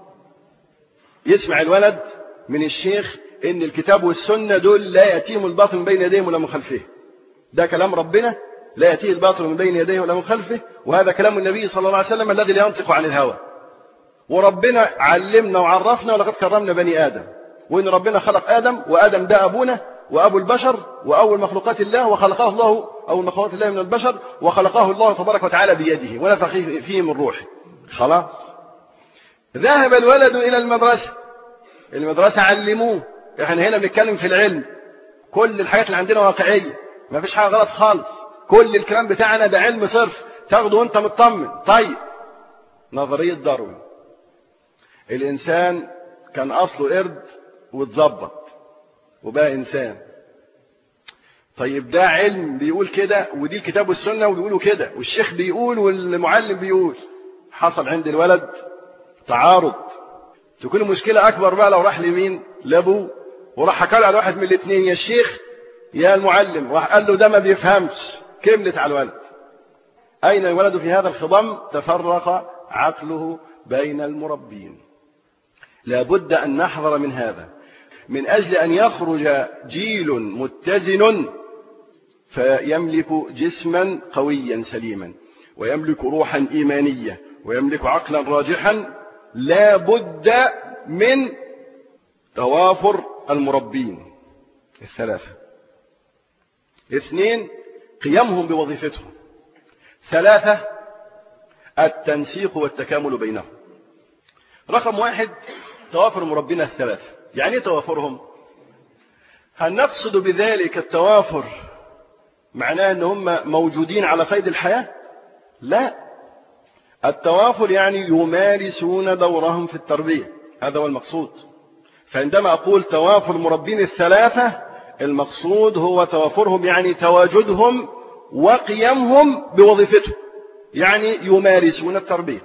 يسمع الولد من الشيخ إن الكتاب والسنة دول لا يأتيهم الباطل من بين يديهم ولا من خلفه، ده كلام ربنا لا يأتيه الباطل من بين يديه ولا من خلفه، وهذا كلام النبي صلى الله عليه وسلم الذي لا ينطق عن الهوى. وربنا علمنا وعرفنا ولقد كرمنا بني آدم، وإن ربنا خلق آدم، وآدم ده أبونا وأبو البشر وأول مخلوقات الله، وخلقه الله أول مخلوقات الله من البشر، وخلقه الله تبارك وتعالى بيده ونفخ فيه من روحه. خلاص ذهب الولد إلى المدرسة، المدرسة علموه. احنا هنا بنتكلم في العلم، كل الحاجات اللي عندنا واقعية، ما فيش حاجة غلط خالص، كل الكلام بتاعنا ده علم صرف، تاخده وانت مطمن. طيب نظرية داروين، الإنسان كان أصله قرد واتظبط وبقى إنسان. طيب ده علم بيقول كده، ودي الكتاب والسنة وبيقولوا كده، والشيخ بيقول والمعلم بيقول. حصل عند الولد تعارض، تكون المشكلة أكبر بقى لو راح لمين؟ لأبوه، وراح حكى على واحد من الاثنين، يا الشيخ يا المعلم، وراح قال له ده ما بيفهمش، كملت على الولد. أين الولد في هذا الخضم؟ تفرق عقله بين المربين. لا بد أن نحذر من هذا، من أجل أن يخرج جيل متزن فيملك جسما قويا سليما، ويملك روحا إيمانية، ويملك عقلا راجحا. لا بد من توافر المربين الثلاثة. اثنين، قيامهم بوظيفتهم. ثلاثة، التنسيق والتكامل بينهم. رقم واحد توافر مربينا الثلاثة. يعني ايه توافرهم؟ هل نقصد بذلك التوافر معناه ان هم موجودين على قيد الحياة؟ لا، التوافر يعني يمارسون دورهم في التربية، هذا هو المقصود. فعندما أقول توافر مربين الثلاثة المقصود هو توافرهم يعني تواجدهم وقيامهم بوظيفتهم، يعني يمارسون التربية.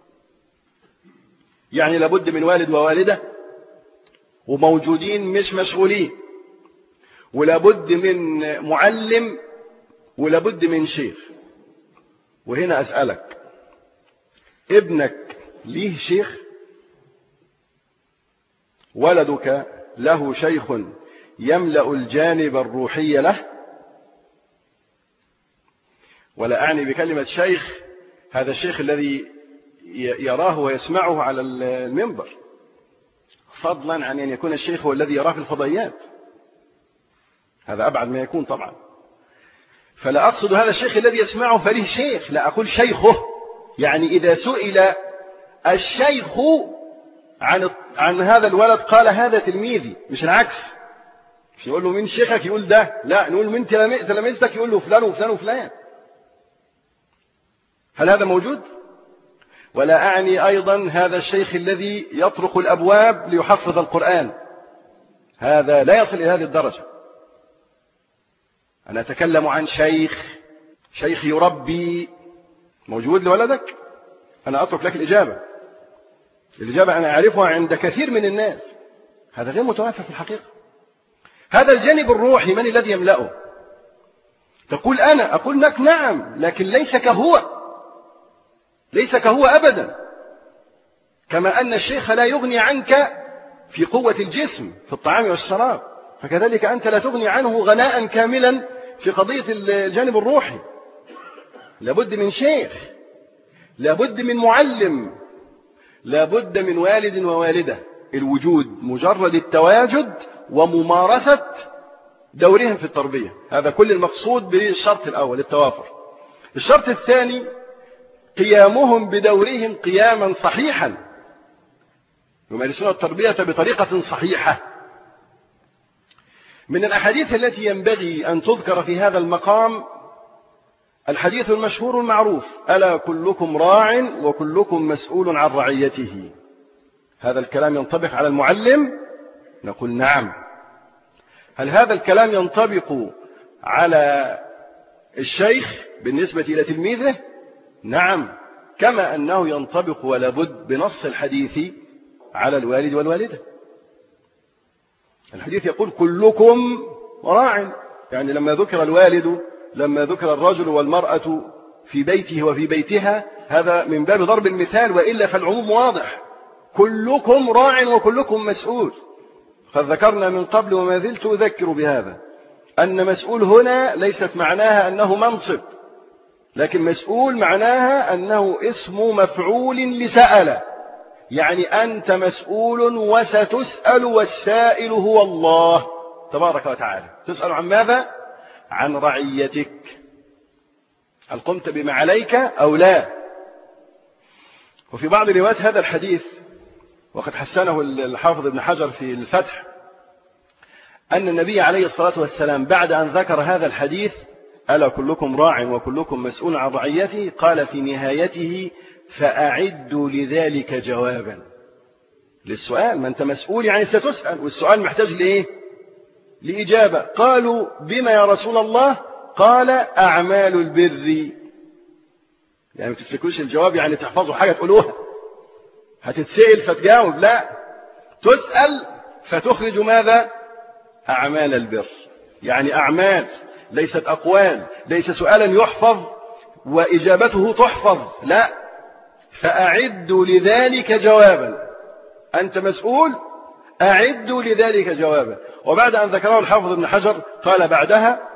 يعني لابد من والد ووالدة وموجودين مش مشغولين، ولابد من معلم ولابد من شيخ. وهنا أسألك، ابنك ليه شيخ؟ ولدك له شيخ يملأ الجانب الروحي له؟ ولا أعني بكلمة شيخ هذا الشيخ الذي يراه ويسمعه على المنبر، فضلا عن أن يكون الشيخ هو الذي يراه في الفضائيات، هذا أبعد ما يكون طبعا. فلا أقصد هذا الشيخ الذي يسمعه فليه شيخ، لا، أقول شيخه. يعني إذا سئل الشيخ عن عن هذا الولد قال هذا تلميذي، مش العكس. مش يقول له مين شيخك يقول ده، لا، نقول مين تلاميذتك يقول له فلان وفلان وفلان. هل هذا موجود؟ ولا أعني أيضا هذا الشيخ الذي يطرق الأبواب ليحفظ القرآن، هذا لا يصل إلى هذه الدرجة. أنا أتكلم عن شيخ شيخ يربي. موجود لولدك؟ أنا أترك لك الإجابة. الإجابة أنا أعرفها عند كثير من الناس، هذا غير متوافر في الحقيقة. هذا الجانب الروحي من الذي يملأه؟ تقول أنا، أقول لك نعم، لكن ليس كهو، ليس كهو أبدا. كما أن الشيخ لا يغني عنك في قوة الجسم في الطعام والشراب، فكذلك أنت لا تغني عنه غناء كاملا في قضية الجانب الروحي. لابد من شيخ، لابد من معلم، لابد من والد ووالدة. الوجود مجرد التواجد وممارسة دورهم في التربية، هذا كل المقصود بالشرط الأول التوافر. الشرط الثاني قيامهم بدورهم قياما صحيحا، يمارسون التربية بطريقة صحيحة. من الأحاديث التي ينبغي أن تذكر في هذا المقام الحديث المشهور المعروف: ألا كلكم راع وكلكم مسؤول عن رعيته. هذا الكلام ينطبق على المعلم؟ نقول نعم. هل هذا الكلام ينطبق على الشيخ بالنسبة إلى تلميذه؟ نعم، كما أنه ينطبق ولا بد بنص الحديث على الوالد والوالدة. الحديث يقول كلكم راع، يعني لما ذكر الوالد، لما ذكر الرجل والمرأة في بيته وفي بيتها، هذا من باب ضرب المثال، وإلا فالعموم واضح: كلكم راع وكلكم مسؤول. قد ذكرنا من قبل وما زلت أذكر بهذا، أن مسؤول هنا ليست معناها أنه منصب، لكن مسؤول معناها أنه اسم مفعول لسأل، يعني أنت مسؤول وستسأل، والسائل هو الله تبارك وتعالى. تسأل عن ماذا؟ عن رعيتك، هل قمت بما عليك أو لا؟ وفي بعض روايات هذا الحديث، وقد حسنه الحافظ ابن حجر في الفتح، أن النبي عليه الصلاة والسلام بعد أن ذكر هذا الحديث ألا كلكم راع وكلكم مسؤول عن رعيته، قال في نهايته: فأعدوا لذلك جوابا للسؤال. ما أنت مسؤول يعني ستسأل، والسؤال محتاج لإيه؟ لإجابة. قالوا: بما يا رسول الله؟ قال: أعمال البر. يعني ما تفتكروش الجواب يعني تحفظوا حاجة تقولوها، هتتسأل فتجاوب، لا، تسأل فتخرج ماذا؟ أعمال البر، يعني أعمال ليست أقوال، ليس سؤالا يحفظ وإجابته تحفظ، لا، فأعدوا لذلك جوابا. أنت مسؤول، أعدوا لذلك جوابا. وبعد أن ذكره الحافظ ابن حجر قال بعدها: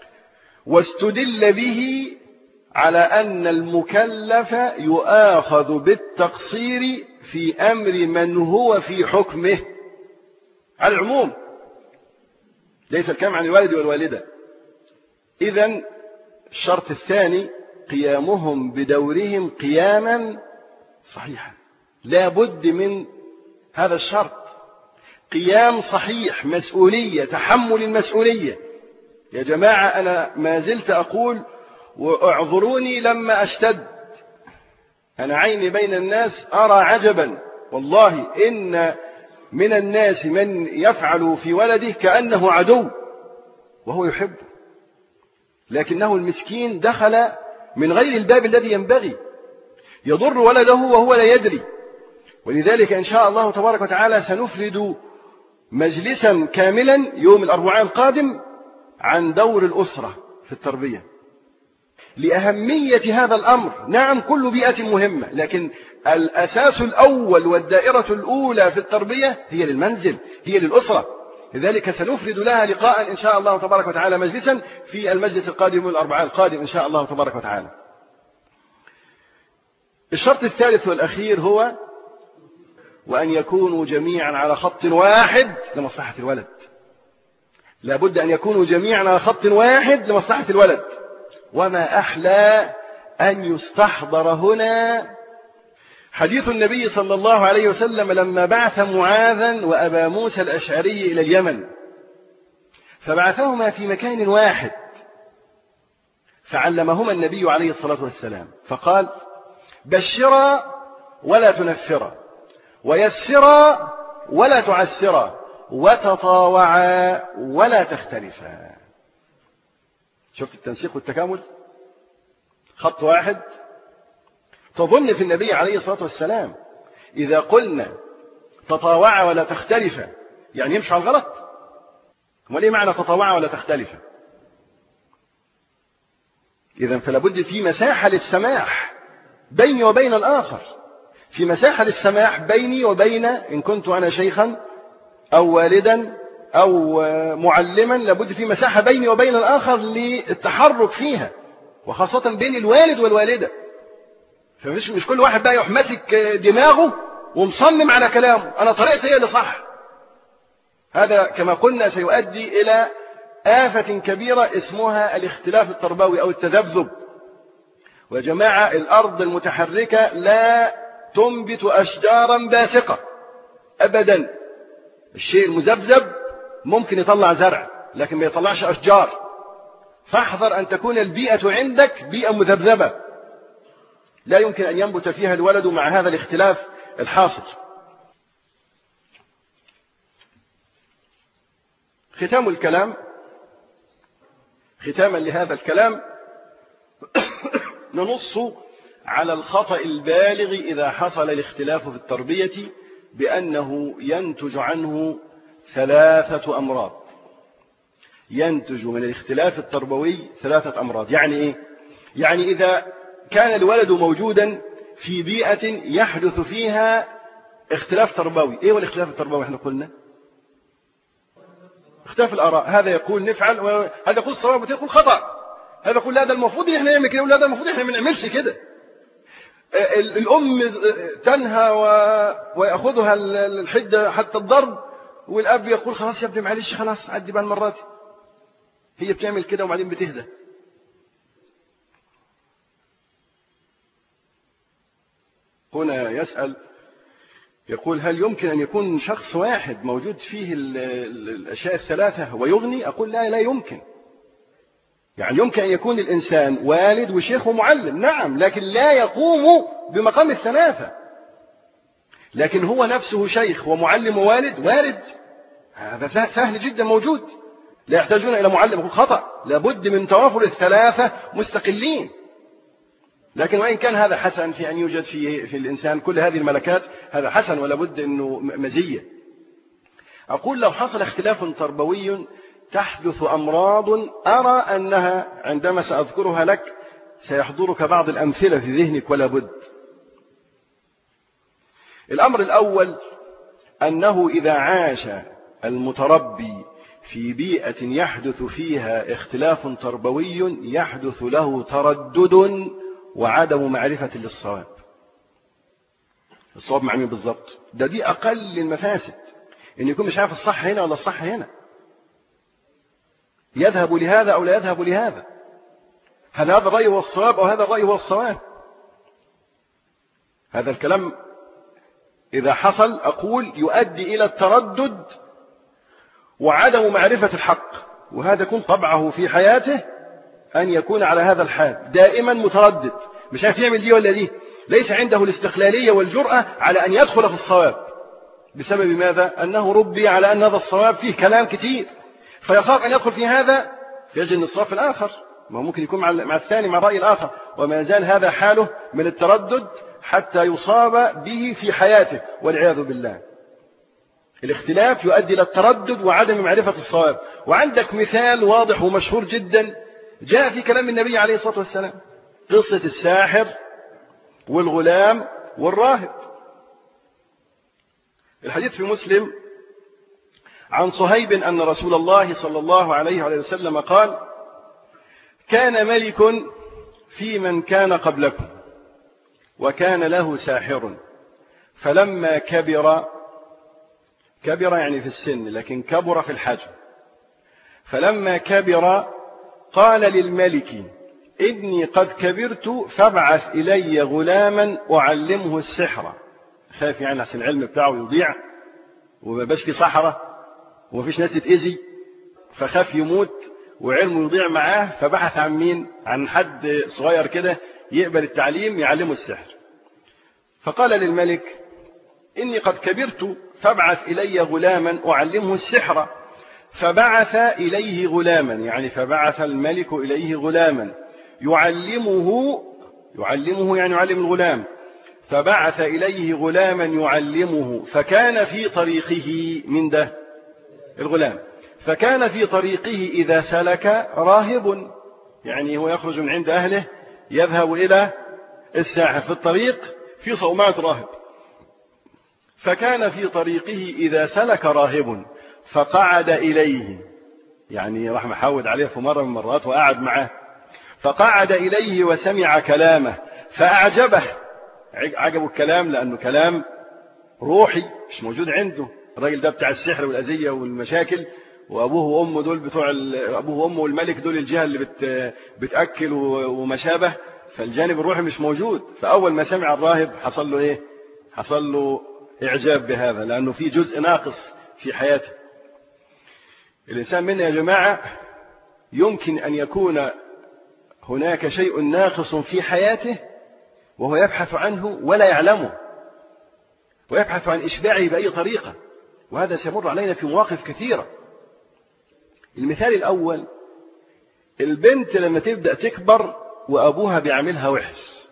واستدل به على أن المكلف يؤاخذ بالتقصير في أمر من هو في حكمه، على العموم، ليس الكلام عن الوالد والوالدة. إذن الشرط الثاني قيامهم بدورهم قياما صحيحا. لا بد من هذا الشرط، قيام صحيح، مسؤولية، تحمل المسؤولية. يا جماعة أنا ما زلت أقول واعذروني لما أشتد، أنا عيني بين الناس أرى عجبا والله، إن من الناس من يفعل في ولده كأنه عدو وهو يحبه، لكنه المسكين دخل من غير الباب الذي ينبغي، يضر ولده وهو لا يدري. ولذلك إن شاء الله تبارك وتعالى سنفرد مجلسا كاملا يوم الأربعاء القادم عن دور الأسرة في التربية، لأهمية هذا الأمر. نعم كل بيئة مهمة، لكن الأساس الأول والدائرة الأولى في التربية هي للمنزل، هي للأسرة. لذلك سنفرد لها لقاء إن شاء الله تبارك وتعالى، مجلسا في المجلس القادم الأربعاء القادم إن شاء الله تبارك وتعالى. الشرط الثالث والأخير هو وأن يكونوا جميعا على خط واحد لمصلحة الولد. لا بد أن يكونوا جميعا على خط واحد لمصلحة الولد. وما أحلى أن يستحضر هنا حديث النبي صلى الله عليه وسلم لما بعث معاذا وأبا موسى الأشعري إلى اليمن، فبعثهما في مكان واحد، فعلمهما النبي عليه الصلاة والسلام فقال: بشرا ولا تنفرا، ويسرا ولا تعسرا، وتطاوعا ولا تختلفا. شفت التنسيق والتكامل؟ خط واحد. تظن في النبي عليه الصلاة والسلام إذا قلنا تطاوعا ولا تختلفا يعني يمشي على الغلط؟ وليه معنى تطاوعا ولا تختلفا؟ إذن فلابد في مساحة للسماح بيني وبين الآخر، في مساحة للسماح بيني وبين، إن كنت أنا شيخا أو والدا أو معلما، لابد في مساحة بيني وبين الآخر للتحرك فيها، وخاصة بين الوالد والوالدة. فمش مش كل واحد بقى يحمسك دماغه ومصمم على كلامه، أنا طريقتي هي اللي صح. هذا كما قلنا سيؤدي إلى آفة كبيرة اسمها الاختلاف التربوي أو التذبذب. ويا جماعة الأرض المتحركة لا تنبت أشجارا باسقة أبدا. الشيء المذبذب ممكن يطلع زرع لكن ما يطلعش أشجار. فاحذر أن تكون البيئة عندك بيئة مذبذبة لا يمكن أن ينبت فيها الولد مع هذا الاختلاف الحاصل. ختام الكلام، ختاما لهذا الكلام ننص على الخطأ البالغ إذا حصل الاختلاف في التربية بأنه ينتج عنه ثلاثة أمراض. ينتج من الاختلاف التربوي ثلاثة أمراض. يعني إيه؟ يعني إذا كان الولد موجودا في بيئة يحدث فيها اختلاف تربوي. إيه هو الاختلاف التربوي؟ احنا قلنا اختلاف الآراء. هذا يقول نفعل وهذا يقول الصواب وهذا يقول خطأ. هذا يقول لا ده المفروض إن احنا نعمل كده ولا ده المفروض إن احنا ما نعملش كده. الأم تنهى ويأخذها الحدة حتى الضرب، والأب يقول خلاص يا ابني معلش خلاص عدي بقى المرات. هي بتعمل كده وبعدين بتهدى. هنا يسأل يقول هل يمكن أن يكون شخص واحد موجود فيه الأشياء الثلاثة ويغني؟ أقول لا لا يمكن. يعني يمكن أن يكون الإنسان والد وشيخ ومعلم، نعم، لكن لا يقوم بمقام الثلاثة. لكن هو نفسه شيخ ومعلم ووالد، وارد، هذا سهل جدا موجود، لا يحتاجون إلى معلم. يقول خطأ، لابد من توافر الثلاثة مستقلين. لكن وإن كان هذا حسن في أن يوجد في في الإنسان كل هذه الملكات، هذا حسن ولا بد أنه مزية. أقول لو حصل اختلاف تربوي تحدث أمراض أرى أنها عندما سأذكرها لك سيحضرك بعض الأمثلة في ذهنك ولا بد. الأمر الأول أنه إذا عاش المتربي في بيئة يحدث فيها اختلاف تربوي يحدث له تردد وعدم معرفة للصواب. الصواب مع مين بالضبط؟ ده دي أقل المفاسد، إن يكون مش عارف الصح هنا ولا الصح هنا، يذهب لهذا أو لا يذهب لهذا. هل هذا الرأي هو الصواب أو هذا الرأي هو الصواب؟ هذا الكلام إذا حصل أقول يؤدي إلى التردد وعدم معرفة الحق، وهذا يكون طبعه في حياته أن يكون على هذا الحال دائما متردد، مش عارف يعمل دي ولا دي، ليس عنده الاستقلالية والجرأة على أن يدخل في الصواب. بسبب ماذا؟ أنه ربي على أن هذا الصواب فيه كلام كتير، فيخاف أن يدخل في هذا يجد أن الصواب الآخر، ما ممكن يكون مع الثاني مع الرأي الآخر، وما زال هذا حاله من التردد حتى يصاب به في حياته والعياذ بالله. الاختلاف يؤدي إلى التردد وعدم معرفة الصواب. وعندك مثال واضح ومشهور جدا جاء في كلام النبي عليه الصلاة والسلام، قصة الساحر والغلام والراهب. الحديث في مسلم عن صهيب أن رسول الله صلى الله عليه وسلم قال: كان ملك في من كان قبلكم وكان له ساحر، فلما كبر، كبر يعني في السن لكن كبر في الحجم، فلما كبر قال للملك: إني قد كبرت فابعث إلي غلاما أعلمه السحر. خاف يعني عشان العلم بتاعه يضيع وما باش في صحراء وما فيش ناس تتأذي، فخاف يموت وعلمه يضيع معاه، فبحث عن مين؟ عن حد صغير كده يقبل التعليم يعلمه السحر. فقال للملك: إني قد كبرت فابعث إلي غلاما أعلمه السحر. فبعث إليه غلاما، يعني فبعث الملك إليه غلاما يعلمه، يعلمه يعني يعلم الغلام. فبعث إليه غلاما يعلمه، فكان في طريقه من ده الغلام، فكان في طريقه إذا سلك راهب، يعني هو يخرج من عند أهله يذهب إلى الساحر، في الطريق في صومعة راهب، فكان في طريقه إذا سلك راهب فقعد إليه، يعني راح محاود عليه في مرة من المرات وقعد معه، فقعد إليه وسمع كلامه فأعجبه، عجبه الكلام لأنه كلام روحي مش موجود عنده. الراجل ده بتاع السحر والأذية والمشاكل، وأبوه وأمه دول بتوع أبوه وأمه والملك دول الجهة اللي بت بتأكل وما شابه، فالجانب الروحي مش موجود. فأول ما سمع الراهب حصل له إيه؟ حصل له إعجاب بهذا، لأنه في جزء ناقص في حياته. الإنسان منا يا جماعة يمكن أن يكون هناك شيء ناقص في حياته وهو يبحث عنه ولا يعلمه، ويبحث عن إشباعه بأي طريقة، وهذا سيمر علينا في مواقف كثيرة. المثال الأول، البنت لما تبدأ تكبر وأبوها بيعملها وحش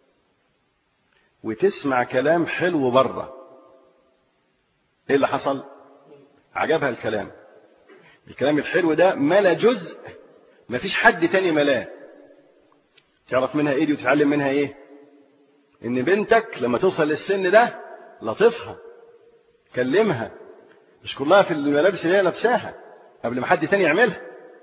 وتسمع كلام حلو بره، إيه اللي حصل؟ عجبها الكلام، الكلام الحلو ده ملا جزء ما فيش حد تاني ملاه. تعرف منها إيه دي وتتعلم منها إيه؟ إن بنتك لما توصل للسن ده لطفها، كلمها، مش كلها في الملابس اللي هي لابساها قبل ما حد تاني يعملها،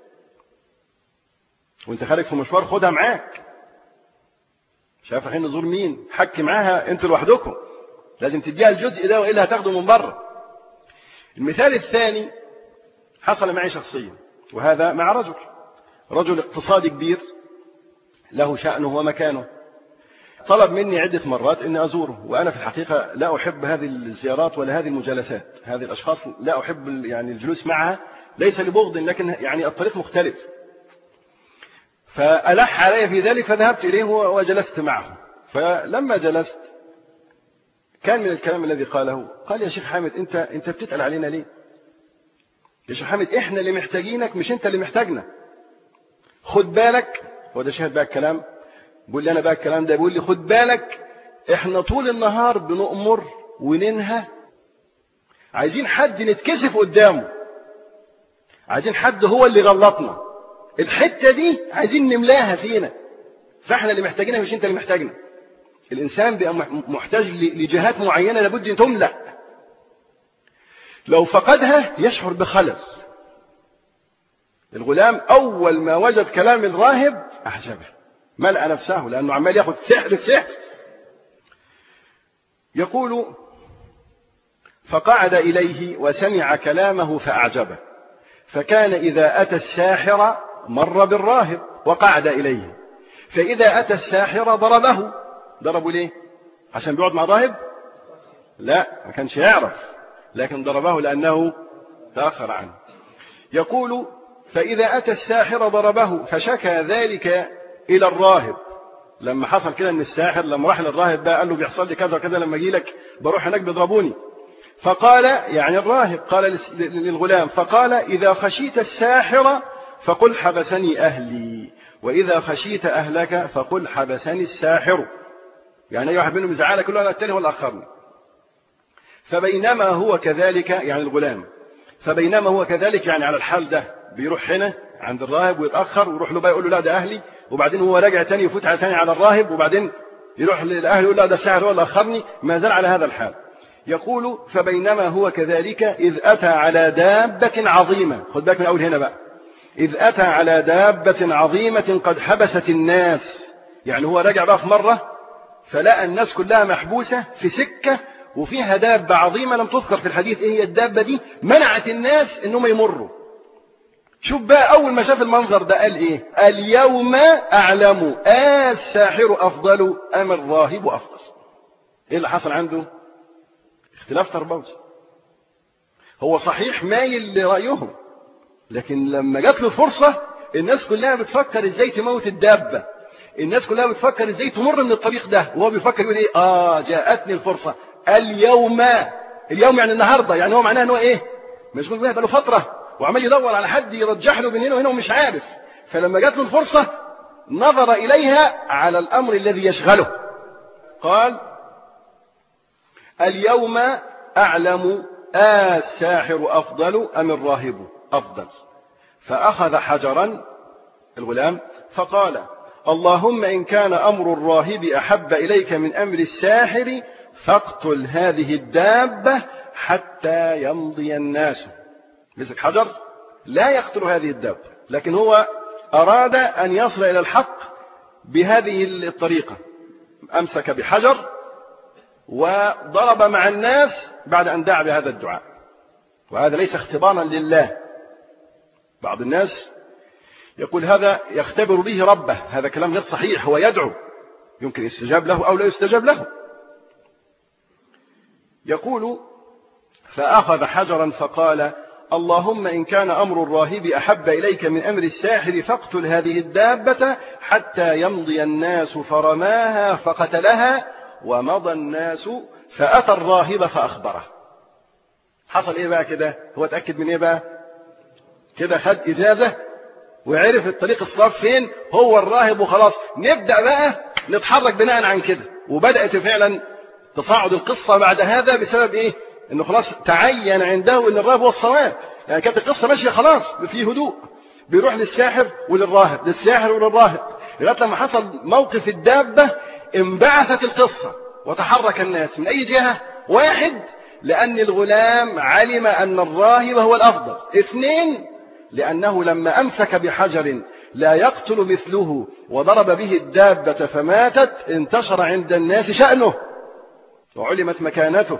وانت خارج في مشوار خدها معاك، مش عارف رايحين نزور مين، حكي معاها انتوا لوحدكم، لازم تديها الجزء ده والا هتاخده من بره. المثال الثاني حصل معي شخصيا، وهذا مع رجل رجل اقتصادي كبير له شأنه ومكانه، طلب مني عدة مرات أن أزوره، وأنا في الحقيقة لا أحب هذه الزيارات ولا هذه المجالسات، هذه الأشخاص لا أحب يعني الجلوس معها، ليس لبغض لكن يعني الطريق مختلف. فألح علي في ذلك فذهبت إليه وجلست معه. فلما جلست كان من الكلام الذي قاله، قال: يا شيخ حامد أنت أنت بتتقل علينا ليه؟ يا شيخ حامد إحنا اللي محتاجينك مش أنت اللي محتاجنا. خد بالك، هو ده شاهد بقى الكلام، بيقول لي أنا بقى الكلام ده، بيقول لي خد بالك إحنا طول النهار بنؤمر وننهى، عايزين حد نتكسف قدامه، عايزين حد هو اللي غلطنا، الحتة دي عايزين نملاها فينا، فإحنا اللي محتاجينها مش أنت اللي محتاجنا. الإنسان بقى محتاج لجهات معينة لابد أن تملأ، لو فقدها يشعر بخلل. الغلام أول ما وجد كلام الراهب أعجبه، ملأ نفسه لأنه عمال ياخد سحر سحر. يقول: فقعد إليه وسمع كلامه فأعجبه، فكان إذا أتى الساحر مر بالراهب وقعد إليه، فإذا أتى الساحر ضربه. ضربه ليه؟ عشان بيقعد مع راهب؟ لا، ما كانش يعرف، لكن ضربه لأنه تأخر عنه. يقول فإذا أتى الساحر ضربه فشكى ذلك إلى الراهب. لما حصل كده ان الساحر لما راح للراهب ده قال له بيحصل لي كذا وكذا، لما اجي لك بروح هناك بيضربوني. فقال يعني الراهب قال للغلام، فقال إذا خشيت الساحر فقل حبسني أهلي، وإذا خشيت أهلك فقل حبسني الساحر. يعني أي واحد منهم يزعلك كله، أنا التاني هو اللي أخرني. فبينما هو كذلك، يعني الغلام، فبينما هو كذلك يعني على الحال ده بيروح هنا عند الراهب ويتأخر ويروح له بقى يقول له لا ده أهلي، وبعدين هو راجع تاني يفوت على تاني على الراهب، وبعدين يروح للأهل يقول لا ده الساحر هو اللي أخرني، ما زال على هذا الحال. يقول فبينما هو كذلك إذ أتى على دابة عظيمة. خد بالك من أول هنا بقى، إذ أتى على دابة عظيمة قد حبست الناس. يعني هو راجع بقى في مرة فلقى الناس كلها محبوسة في سكة وفيها دابة عظيمة لم تذكر في الحديث إيه هي الدابة دي، منعت الناس إنهم يمروا. شوف بقى أول ما شاف المنظر ده قال إيه؟ اليوم أعلم آه الساحر أفضل أم الراهب أفضل. إيه اللي حصل عنده؟ اختلاف تربوي. هو صحيح مايل لرأيهم، لكن لما جات له فرصة الناس كلها بتفكر إزاي تموت الدابة، الناس كلها بتفكر إزاي تمر من الطريق ده، وهو بيفكر يقول إيه؟ آه جاءتني الفرصة اليوم. اليوم يعني النهاردة، يعني هو معناه إنه إيه؟ مشغول بيها بقاله فترة وعمال يدور على حد يرجح له بين هنا وهنا ومش عارف. فلما جات له الفرصة نظر إليها على الأمر الذي يشغله. قال اليوم أعلم آه الساحر أفضل أم الراهب أفضل. فأخذ حجرا الغلام فقال اللهم إن كان أمر الراهب أحب إليك من أمر الساحر فاقتل هذه الدابة حتى يمضي الناس. مسك حجر لا يقتل هذه الدابة، لكن هو أراد أن يصل إلى الحق بهذه الطريقة. أمسك بحجر وضرب مع الناس بعد أن دعا بهذا الدعاء، وهذا ليس اختبارا لله. بعض الناس يقول هذا يختبر به ربه، هذا كلام غير صحيح. هو يدعو، يمكن يستجاب له أو لا يستجاب له. يقول فأخذ حجرا فقال اللهم إن كان أمر الراهب أحب إليك من أمر الساحر فاقتل هذه الدابة حتى يمضي الناس. فرماها فقتلها ومضى الناس. فأتى الراهب فأخبره. حصل إيه بقى كده؟ هو اتأكد من إيه بقى كده؟ خد إجازة وعرف الطريق الصاف فين، هو الراهب، وخلاص نبدأ بقى نتحرك بناء عن كده. وبدأت فعلا تصاعد القصة بعد هذا بسبب إيه؟ إنه خلاص تعين عنده إن الراهب هو الصواب. يعني كانت القصة ماشية خلاص في هدوء، بيروح للساحر وللراهب، للساحر وللراهب، لغاية لما حصل موقف الدابة انبعثت القصة وتحرك الناس من أي جهة. واحد، لأن الغلام علم أن الراهب هو الأفضل. اثنين، لأنه لما أمسك بحجر لا يقتل مثله وضرب به الدابة فماتت انتشر عند الناس شأنه وعلمت مكانته.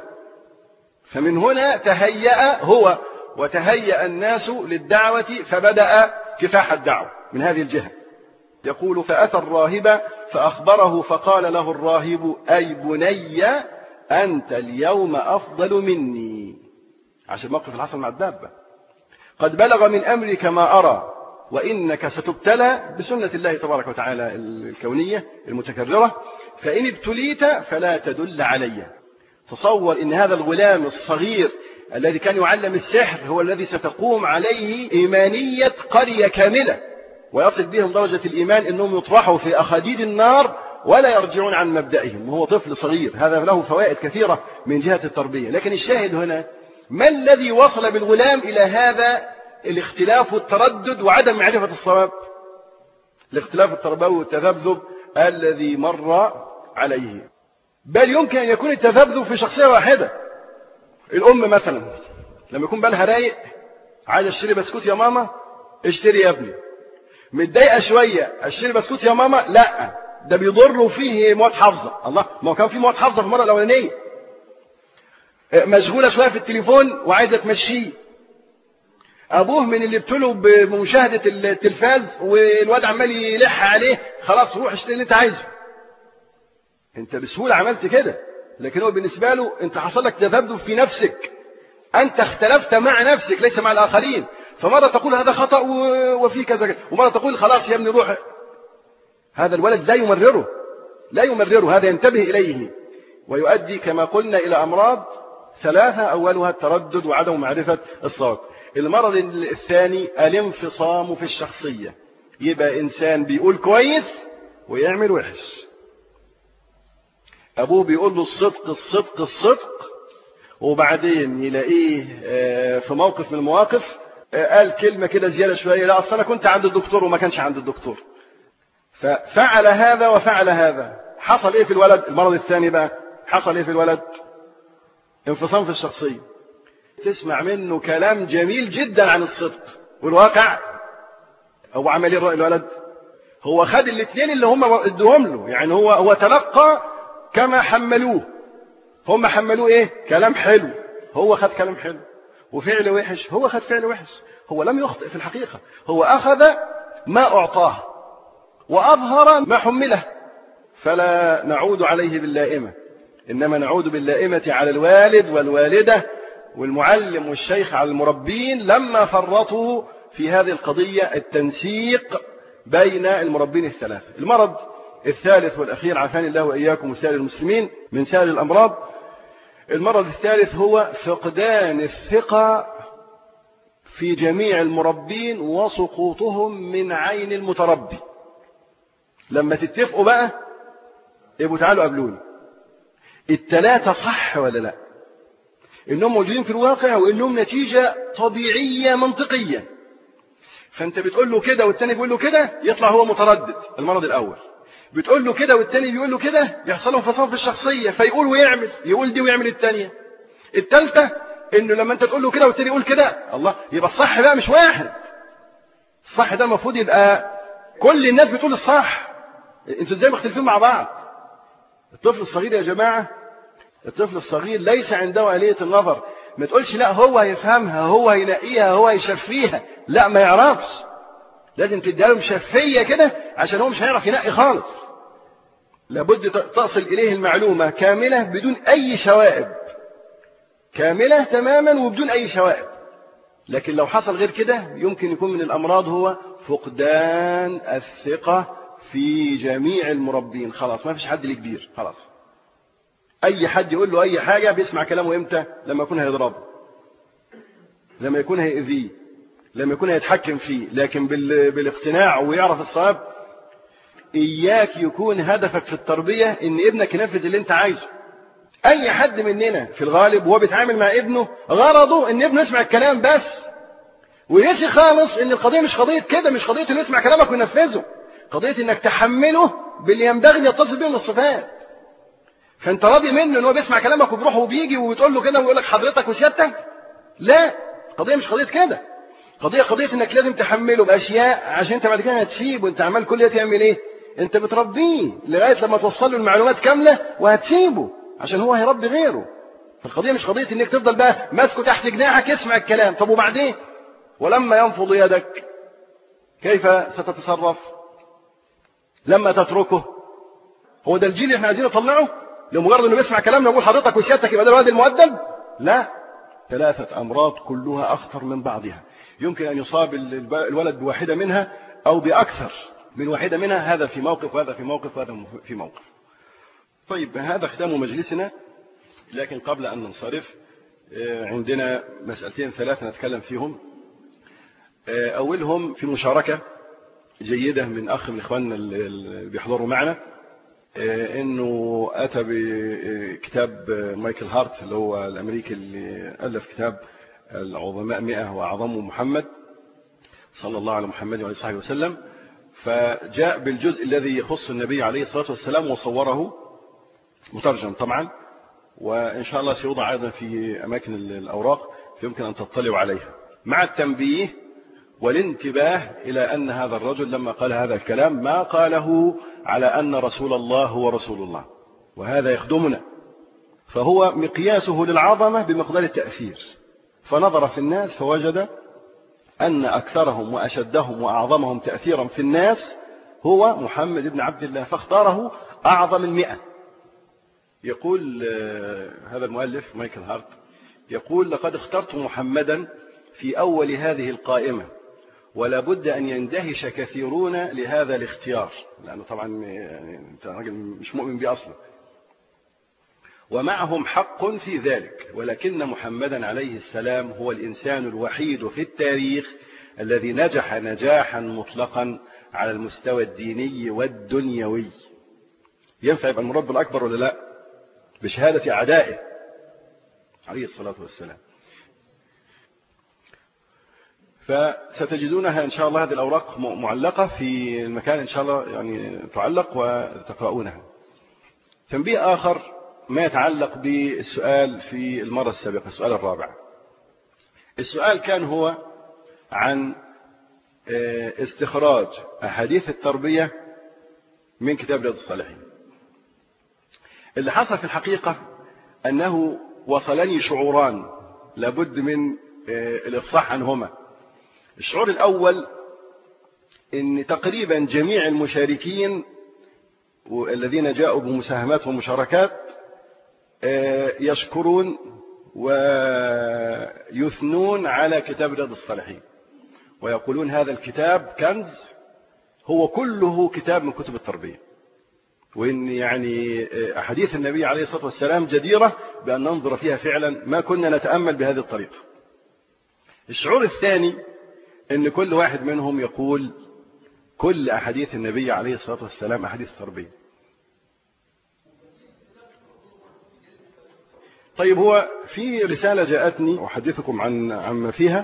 فمن هنا تهيأ هو وتهيأ الناس للدعوة، فبدأ كفاح الدعوة من هذه الجهة. يقول فأتى الراهب فأخبره فقال له الراهب أي بني أنت اليوم أفضل مني، عشان الموقف اللي حصل مع الدابة. قد بلغ من أمرك ما أرى وإنك ستبتلى بسنة الله تبارك وتعالى الكونية المتكررة، فإن ابتليت فلا تدل علي. تصور إن هذا الغلام الصغير الذي كان يعلم السحر هو الذي ستقوم عليه إيمانية قرية كاملة، ويصل بهم درجة الإيمان أنهم يطرحوا في أخاديد النار ولا يرجعون عن مبدئهم، وهو طفل صغير. هذا له فوائد كثيرة من جهة التربية. لكن الشاهد هنا ما الذي وصل بالغلام إلى هذا الاختلاف والتردد وعدم معرفة الصواب؟ الاختلاف التربوي والتذبذب الذي مر عليه. بل يمكن أن يكون التذبذب في شخصية واحدة. الأم مثلا لما يكون بالها رايق عايز اشتري بسكوت يا ماما، اشتري يا ابني. متضايقة شوية، اشتري بسكوت يا ماما، لا ده بيضر فيه مواد حافظة. الله، ما كان في مواد حافظة في المرة الأولانية. مشغولة شوية في التليفون وعايزة تمشيه. ابوه من اللي ابتلوا بمشاهده التلفاز والواد عمال يلح عليه، خلاص روح اشتري اللي انت عايزه. انت بسهوله عملت كده، لكن هو بالنسبه له انت حصل لك تذبذب في نفسك، انت اختلفت مع نفسك ليس مع الاخرين. فمره تقول هذا خطا وفي كذا، ومره تقول خلاص يا ابني روح. هذا الولد لا يمرره لا يمرره هذا ينتبه اليه، ويؤدي كما قلنا الى امراض ثلاثه، اولها التردد وعدم معرفه الصواب. المرض الثاني الانفصام في الشخصيه، يبقى انسان بيقول كويس ويعمل وحش. ابوه بيقول له الصدق الصدق الصدق، وبعدين يلاقيه في موقف من المواقف قال كلمه كده زياده شويه، لا اصل انا كنت عند الدكتور وما كانش عند الدكتور، ففعل هذا وفعل هذا. حصل ايه في الولد؟ المرض الثاني بقى حصل ايه في الولد؟ انفصام في الشخصيه. تسمع منه كلام جميل جدا عن الصدق، والواقع هو عمل ايه الولد؟ هو خد الاثنين اللي هم ادوهم له، يعني هو هو تلقى كما حملوه. هم حملوه ايه؟ كلام حلو، هو خد كلام حلو. وفعل وحش، هو خد فعل وحش. هو لم يخطئ في الحقيقه، هو اخذ ما اعطاه واظهر ما حمله. فلا نعود عليه باللائمه، انما نعود باللائمه على الوالد والوالده والمعلم والشيخ، على المربين لما فرطوا في هذه القضيه، التنسيق بين المربين الثلاثه. المرض الثالث والأخير، عافاني الله وإياكم وسائر المسلمين من سائر الأمراض، المرض الثالث هو فقدان الثقة في جميع المربين وسقوطهم من عين المتربي. لما تتفقوا بقى يبقوا تعالوا قابلوني، الثلاثة صح ولا لا؟ إنهم موجودين في الواقع وإنهم نتيجة طبيعية منطقية. فأنت بتقول له كده والتاني بيقول له كده، يطلع هو متردد. المرض الأول بتقول له كده والتاني بيقول له كده، يحصل له انفصام في الشخصيه، فيقول ويعمل، يقول دي ويعمل الثانيه. الثالثه انه لما انت تقول له كده والتاني يقول كده، الله، يبقى الصح بقى مش واحد. الصح ده المفروض يبقى كل الناس بتقول الصح. انتوا ازاي مختلفين مع بعض؟ الطفل الصغير يا جماعه، الطفل الصغير ليس عنده آلية النظر. ما تقولش لا هو هيفهمها، هو هينقيها، هو هيشفيها، لا ما يعرفش. لازم تديها له مشفيه كده، عشان هو مش هيعرف ينقي خالص. لابد تصل اليه المعلومه كامله بدون اي شوائب، كامله تماما وبدون اي شوائب. لكن لو حصل غير كده يمكن يكون من الامراض هو فقدان الثقه في جميع المربين. خلاص ما فيش حد ليه كبير، خلاص اي حد يقول له اي حاجه بيسمع كلامه امتى؟ لما يكون هيضربه، لما يكون هيأذيه، لما يكون هيتحكم فيه. لكن بالاقتناع ويعرف الصواب. إياك يكون هدفك في التربية إن ابنك ينفذ اللي أنت عايزه. أي حد مننا في الغالب وهو بيتعامل مع ابنه غرضه إن ابنه يسمع الكلام بس، وينسي خالص إن القضية مش قضية كده، مش قضية إنه يسمع كلامك وينفذه، قضية إنك تحمله باللي ينبغي أن يتصل به من الصفات. فأنت راضي منه إن هو بيسمع كلامك وبيروح وبيجي وتقول له كده ويقول لك حضرتك وسيادتك؟ لا، القضية مش قضية كده. قضية قضية إنك لازم تحمله بأشياء عشان أنت بعد كده هتسيب. وأنت عمال كل ده تعمل إيه؟ أنت بتربيه لغاية لما توصل له المعلومات كاملة وهتسيبه عشان هو هيربي غيره. فالقضية مش قضية إنك تفضل بقى ماسكه تحت جناحك يسمع الكلام. طب وبعدين؟ ولما ينفض يدك كيف ستتصرف؟ لما تتركه، هو ده الجيل اللي احنا عايزين نطلعه؟ لمجرد انه بيسمع كلامنا ويقول حضرتك وسيادتك يبقى ده الواد المؤدب؟ لا، ثلاثة أمراض كلها أخطر من بعضها. يمكن أن يصاب الولد بواحدة منها أو بأكثر من واحدة منها، هذا في موقف وهذا في موقف وهذا في موقف. طيب هذا ختام مجلسنا، لكن قبل أن ننصرف عندنا مسألتين ثلاثة نتكلم فيهم. أولهم في مشاركة جيدة من أخ من إخواننا اللي بيحضروا معنا، إنه أتى بكتاب مايكل هارت اللي هو الأمريكي اللي ألف كتاب العظماء مئة وأعظمهم محمد صلى الله على محمد وعلى صحبه وسلم. فجاء بالجزء الذي يخص النبي عليه الصلاة والسلام وصوره مترجم طبعا، وإن شاء الله سيوضع أيضا في أماكن الأوراق فيمكن أن تطلعوا عليها، مع التنبيه والانتباه إلى أن هذا الرجل لما قال هذا الكلام ما قاله على أن رسول الله هو رسول الله، وهذا يخدمنا. فهو مقياسه للعظمة بمقدار التأثير. فنظر في الناس فوجد أن أكثرهم وأشدهم وأعظمهم تأثيرا في الناس هو محمد بن عبد الله، فاختاره أعظم المئة. يقول هذا المؤلف مايكل هارت، يقول: لقد اخترت محمدا في أول هذه القائمة، ولا بد أن يندهش كثيرون لهذا الاختيار، لأنه طبعا يعني أنت راجل مش مؤمن به أصلا، ومعهم حق في ذلك، ولكن محمدا عليه السلام هو الإنسان الوحيد في التاريخ الذي نجح نجاحا مطلقا على المستوى الديني والدنيوي. ينفع يبقى المراد الأكبر ولا لا؟ بشهادة أعدائه عليه الصلاة والسلام. فستجدونها إن شاء الله هذه الأوراق معلقة في المكان إن شاء الله، يعني تعلق وتقرؤونها. تنبيه آخر ما يتعلق بالسؤال في المرة السابقة، السؤال الرابع. السؤال كان هو عن استخراج أحاديث التربية من كتاب رياض الصالحين. اللي حصل في الحقيقة أنه وصلني شعوران لابد من الإفصاح عنهما. الشعور الأول أن تقريبا جميع المشاركين والذين جاءوا بمساهمات ومشاركات يشكرون ويثنون على كتاب رياض الصالحين، ويقولون هذا الكتاب كنز، هو كله كتاب من كتب التربية، وإن يعني أحاديث النبي عليه الصلاة والسلام جديرة بأن ننظر فيها فعلا، ما كنا نتأمل بهذه الطريقة. الشعور الثاني أن كل واحد منهم يقول كل أحاديث النبي عليه الصلاة والسلام أحاديث تربية. طيب، هو في رسالة جاءتني أحدثكم عن عما فيها،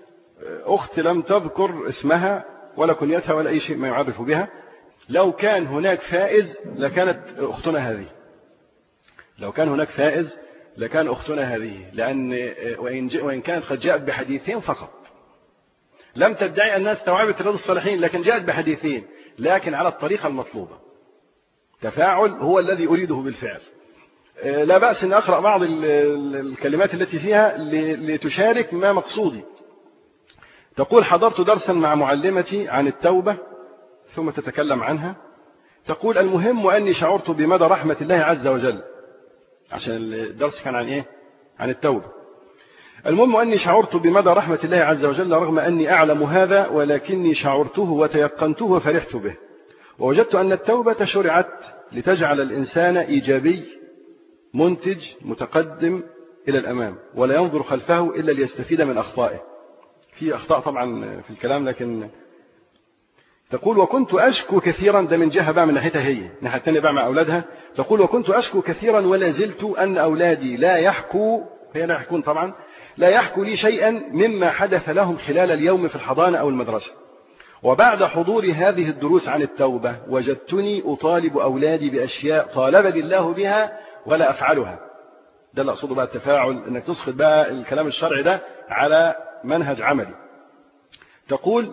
أخت لم تذكر اسمها ولا كنيتها ولا أي شيء ما يعرف بها. لو كان هناك فائز لكانت أختنا هذه، لو كان هناك فائز لكان أختنا هذه، لأن وإن, وإن كانت قد جاءت بحديثين فقط، لم تدعي أنها استوعبت رياض الصالحين، لكن جاءت بحديثين لكن على الطريقة المطلوبة. تفاعل هو الذي أريده بالفعل. لا بأس أن أقرأ بعض الكلمات التي فيها لتشارك ما مقصودي. تقول: حضرت درسا مع معلمتي عن التوبة، ثم تتكلم عنها. تقول: المهم وأني شعرت بمدى رحمة الله عز وجل، عشان الدرس كان عن إيه؟ عن التوبة. المهم وأني شعرت بمدى رحمة الله عز وجل رغم أني أعلم هذا، ولكني شعرته وتيقنته وفرحت به، ووجدت أن التوبة شرعت لتجعل الإنسان إيجابي منتج متقدم إلى الأمام، ولا ينظر خلفه إلا ليستفيد من أخطائه. في أخطاء طبعا في الكلام، لكن تقول: وكنت أشكو كثيرا، ده من جهة بقى من ناحيتها هي، ناحية الثانية بقى مع أولادها. تقول: وكنت أشكو كثيرا ولا زلت أن أولادي لا يحكوا، هي لا يحكون طبعا، لا يحكوا لي شيئا مما حدث لهم خلال اليوم في الحضانة أو المدرسة. وبعد حضور هذه الدروس عن التوبة وجدتني أطالب أولادي بأشياء طالبني الله بها ولا أفعلها. ده اللي أقصده بقى التفاعل، أنك تسقط بقى الكلام الشرعي ده على منهج عملي. تقول: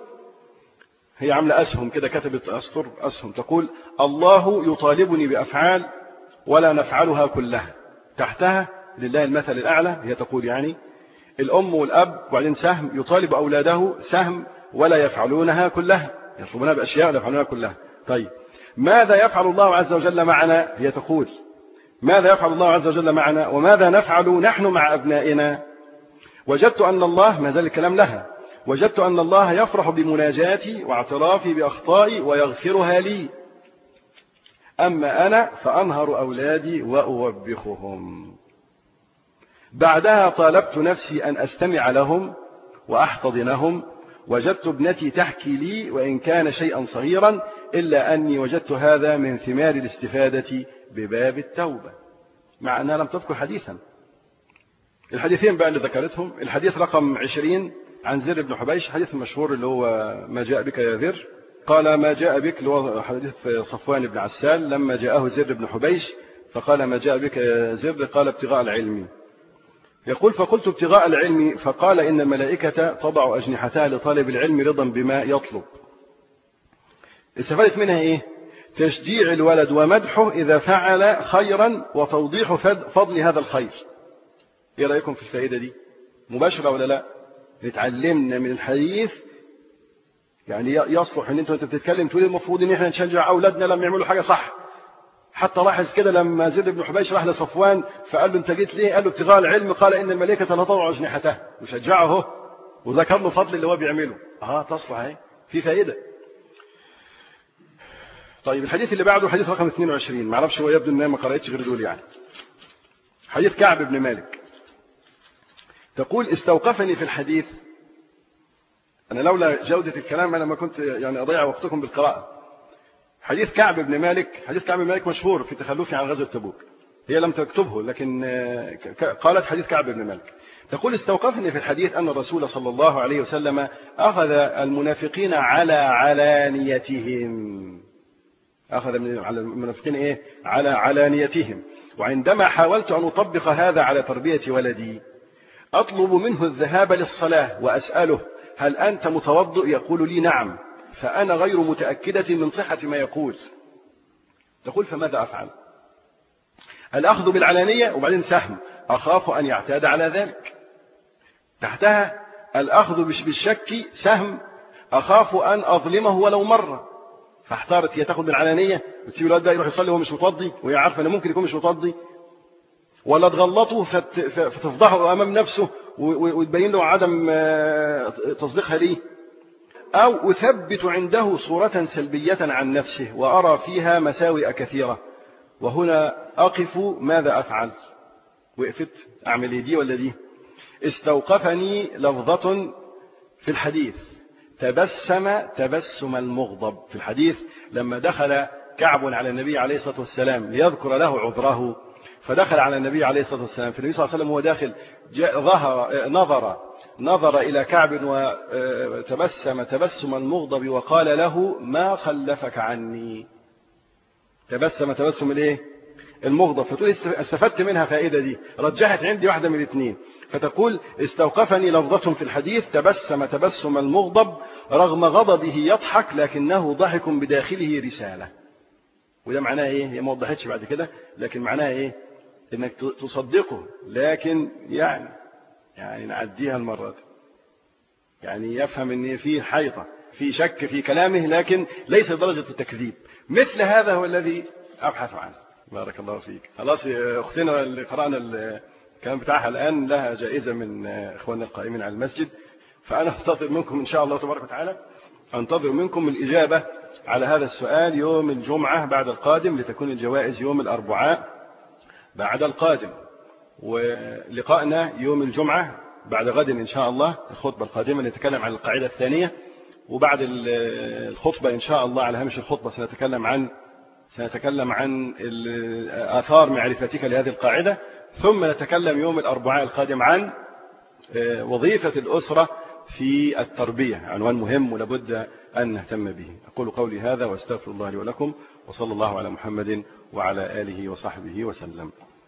هي عاملة أسهم كده، كتبت أسطر أسهم، تقول: الله يطالبني بأفعال ولا نفعلها كلها. تحتها لله المثل الأعلى، هي تقول يعني الأم والأب، وبعدين سهم يطالب أولاده سهم ولا يفعلونها كلها، يطلبونها بأشياء ولا يفعلونها كلها. طيب، ماذا يفعل الله عز وجل معنا؟ هي تقول: ماذا يفعل الله عز وجل معنا وماذا نفعل نحن مع أبنائنا؟ وجدت أن الله، ما زال الكلام لها، وجدت أن الله يفرح بمناجاتي واعترافي بأخطائي ويغفرها لي، أما أنا فأنهر أولادي وأوبخهم. بعدها طالبت نفسي أن أستمع لهم وأحتضنهم، وجدت ابنتي تحكي لي وإن كان شيئا صغيرا، إلا أني وجدت هذا من ثمار الاستفادة بباب التوبة، مع أنها لم تذكر حديثا. الحديثين بقى اللي ذكرتهم: الحديث رقم عشرين عن زر بن حبيش، حديث مشهور اللي هو ما جاء بك يا ذر، قال ما جاء بك، اللي هو حديث صفوان بن عسال لما جاءه زر بن حبيش فقال ما جاء بك يا زر، قال ابتغاء العلم. يقول: فقلت ابتغاء العلم، فقال إن الملائكة تضع أجنحتها لطالب العلم رضا بما يطلب. استفادت منها إيه؟ تشجيع الولد ومدحه إذا فعل خيرا وتوضيح فضل هذا الخير. إيه رأيكم في الفائدة دي؟ مباشرة ولا لا؟ نتعلمنا من الحديث. يعني يصلح ان انت وانت بتتكلم تقول المفروض ان احنا نشجع اولادنا لما يعملوا حاجه صح. حتى لاحظ كده لما زيد بن حبيش راح لصفوان فقال له انت جيت ليه؟ قال له ابتغاء العلم، قال ان الملائكه لا تضع اجنحتها، وشجعه اهو وذكر له فضل اللي هو بيعمله. اه تصلح اهي، في فائده. طيب الحديث اللي بعده حديث رقم اثنين وعشرين، ما اعرفش هو يبدو ان ما قرأتش غير دول يعني. حديث كعب بن مالك. تقول استوقفني في الحديث، انا لولا جودة الكلام انا ما كنت يعني اضيع وقتكم بالقراءة. حديث كعب بن مالك، حديث كعب بن مالك مشهور في تخلفه عن غزوة تبوك، هي لم تكتبه لكن قالت حديث كعب بن مالك. تقول استوقفني في الحديث أن الرسول صلى الله عليه وسلم أخذ المنافقين على علانيتهم، أخذ من المنافقين إيه؟ على علانيتهم. وعندما حاولت أن أطبق هذا على تربية ولدي أطلب منه الذهاب للصلاة وأسأله هل أنت متوضئ؟ يقول لي نعم، فأنا غير متأكدة من صحة ما يقول. تقول فماذا أفعل؟ الأخذ بالعلانية وبعدين سهم، أخاف أن يعتاد على ذلك. تحتها الأخذ بالشك سهم، أخاف أن أظلمه ولو مرة. فاحتارت، هي تاخد بالعلانية وتسيب الولد ده يروح يصلي وهو مش متوضي وهي عارفة أنه ممكن يكون مش متوضي، ولا تغلطه فتفضحه أمام نفسه وتبين له عدم تصديقها ليه، أو أثبت عنده صورة سلبية عن نفسه وأرى فيها مساوئ كثيرة، وهنا أقف ماذا أفعل؟ وقفت أعمل دي ولا دي؟ استوقفني لفظة في الحديث تبسم تبسم المغضب. في الحديث لما دخل كعب على النبي عليه الصلاة والسلام ليذكر له عذره، فدخل على النبي عليه الصلاة والسلام، في النبي صلى الله عليه وسلم هو داخل ظهر نظر نظر إلى كعب وتبسم تبسم المغضب وقال له ما خلفك عني. تبسم تبسم الايه؟ المغضب. فتقول استفدت منها فائدة دي، رجحت عندي واحدة من الاثنين. فتقول استوقفني لفظة في الحديث تبسم تبسم المغضب رغم غضبه يضحك لكنه ضحك بداخله رسالة. وده معناه ايه؟ هي ما وضحتش بعد كده، لكن معناها ايه؟ انك تصدقه لكن يعني يعني نعديها المرة دي، يعني يفهم ان في حيطة، في شك في كلامه لكن ليس درجة التكذيب. مثل هذا هو الذي أبحث عنه. بارك الله فيك. خلاص أختنا اللي قرأنا الكلام بتاعها الآن لها جائزة من إخواننا القائمين على المسجد، فأنا أنتظر منكم إن شاء الله تبارك وتعالى، أنتظر منكم الإجابة على هذا السؤال يوم الجمعة بعد القادم، لتكون الجوائز يوم الأربعاء بعد القادم، ولقائنا يوم الجمعة بعد غد إن شاء الله الخطبة القادمة نتكلم عن القاعدة الثانية، وبعد الخطبة إن شاء الله على هامش الخطبة سنتكلم عن سنتكلم عن آثار معرفتك لهذه القاعدة، ثم نتكلم يوم الأربعاء القادم عن وظيفة الأسرة في التربية، عنوان مهم ولابد أن نهتم به. أقول قولي هذا وأستغفر الله لي ولكم، وصلى الله على محمد وعلى آله وصحبه وسلم.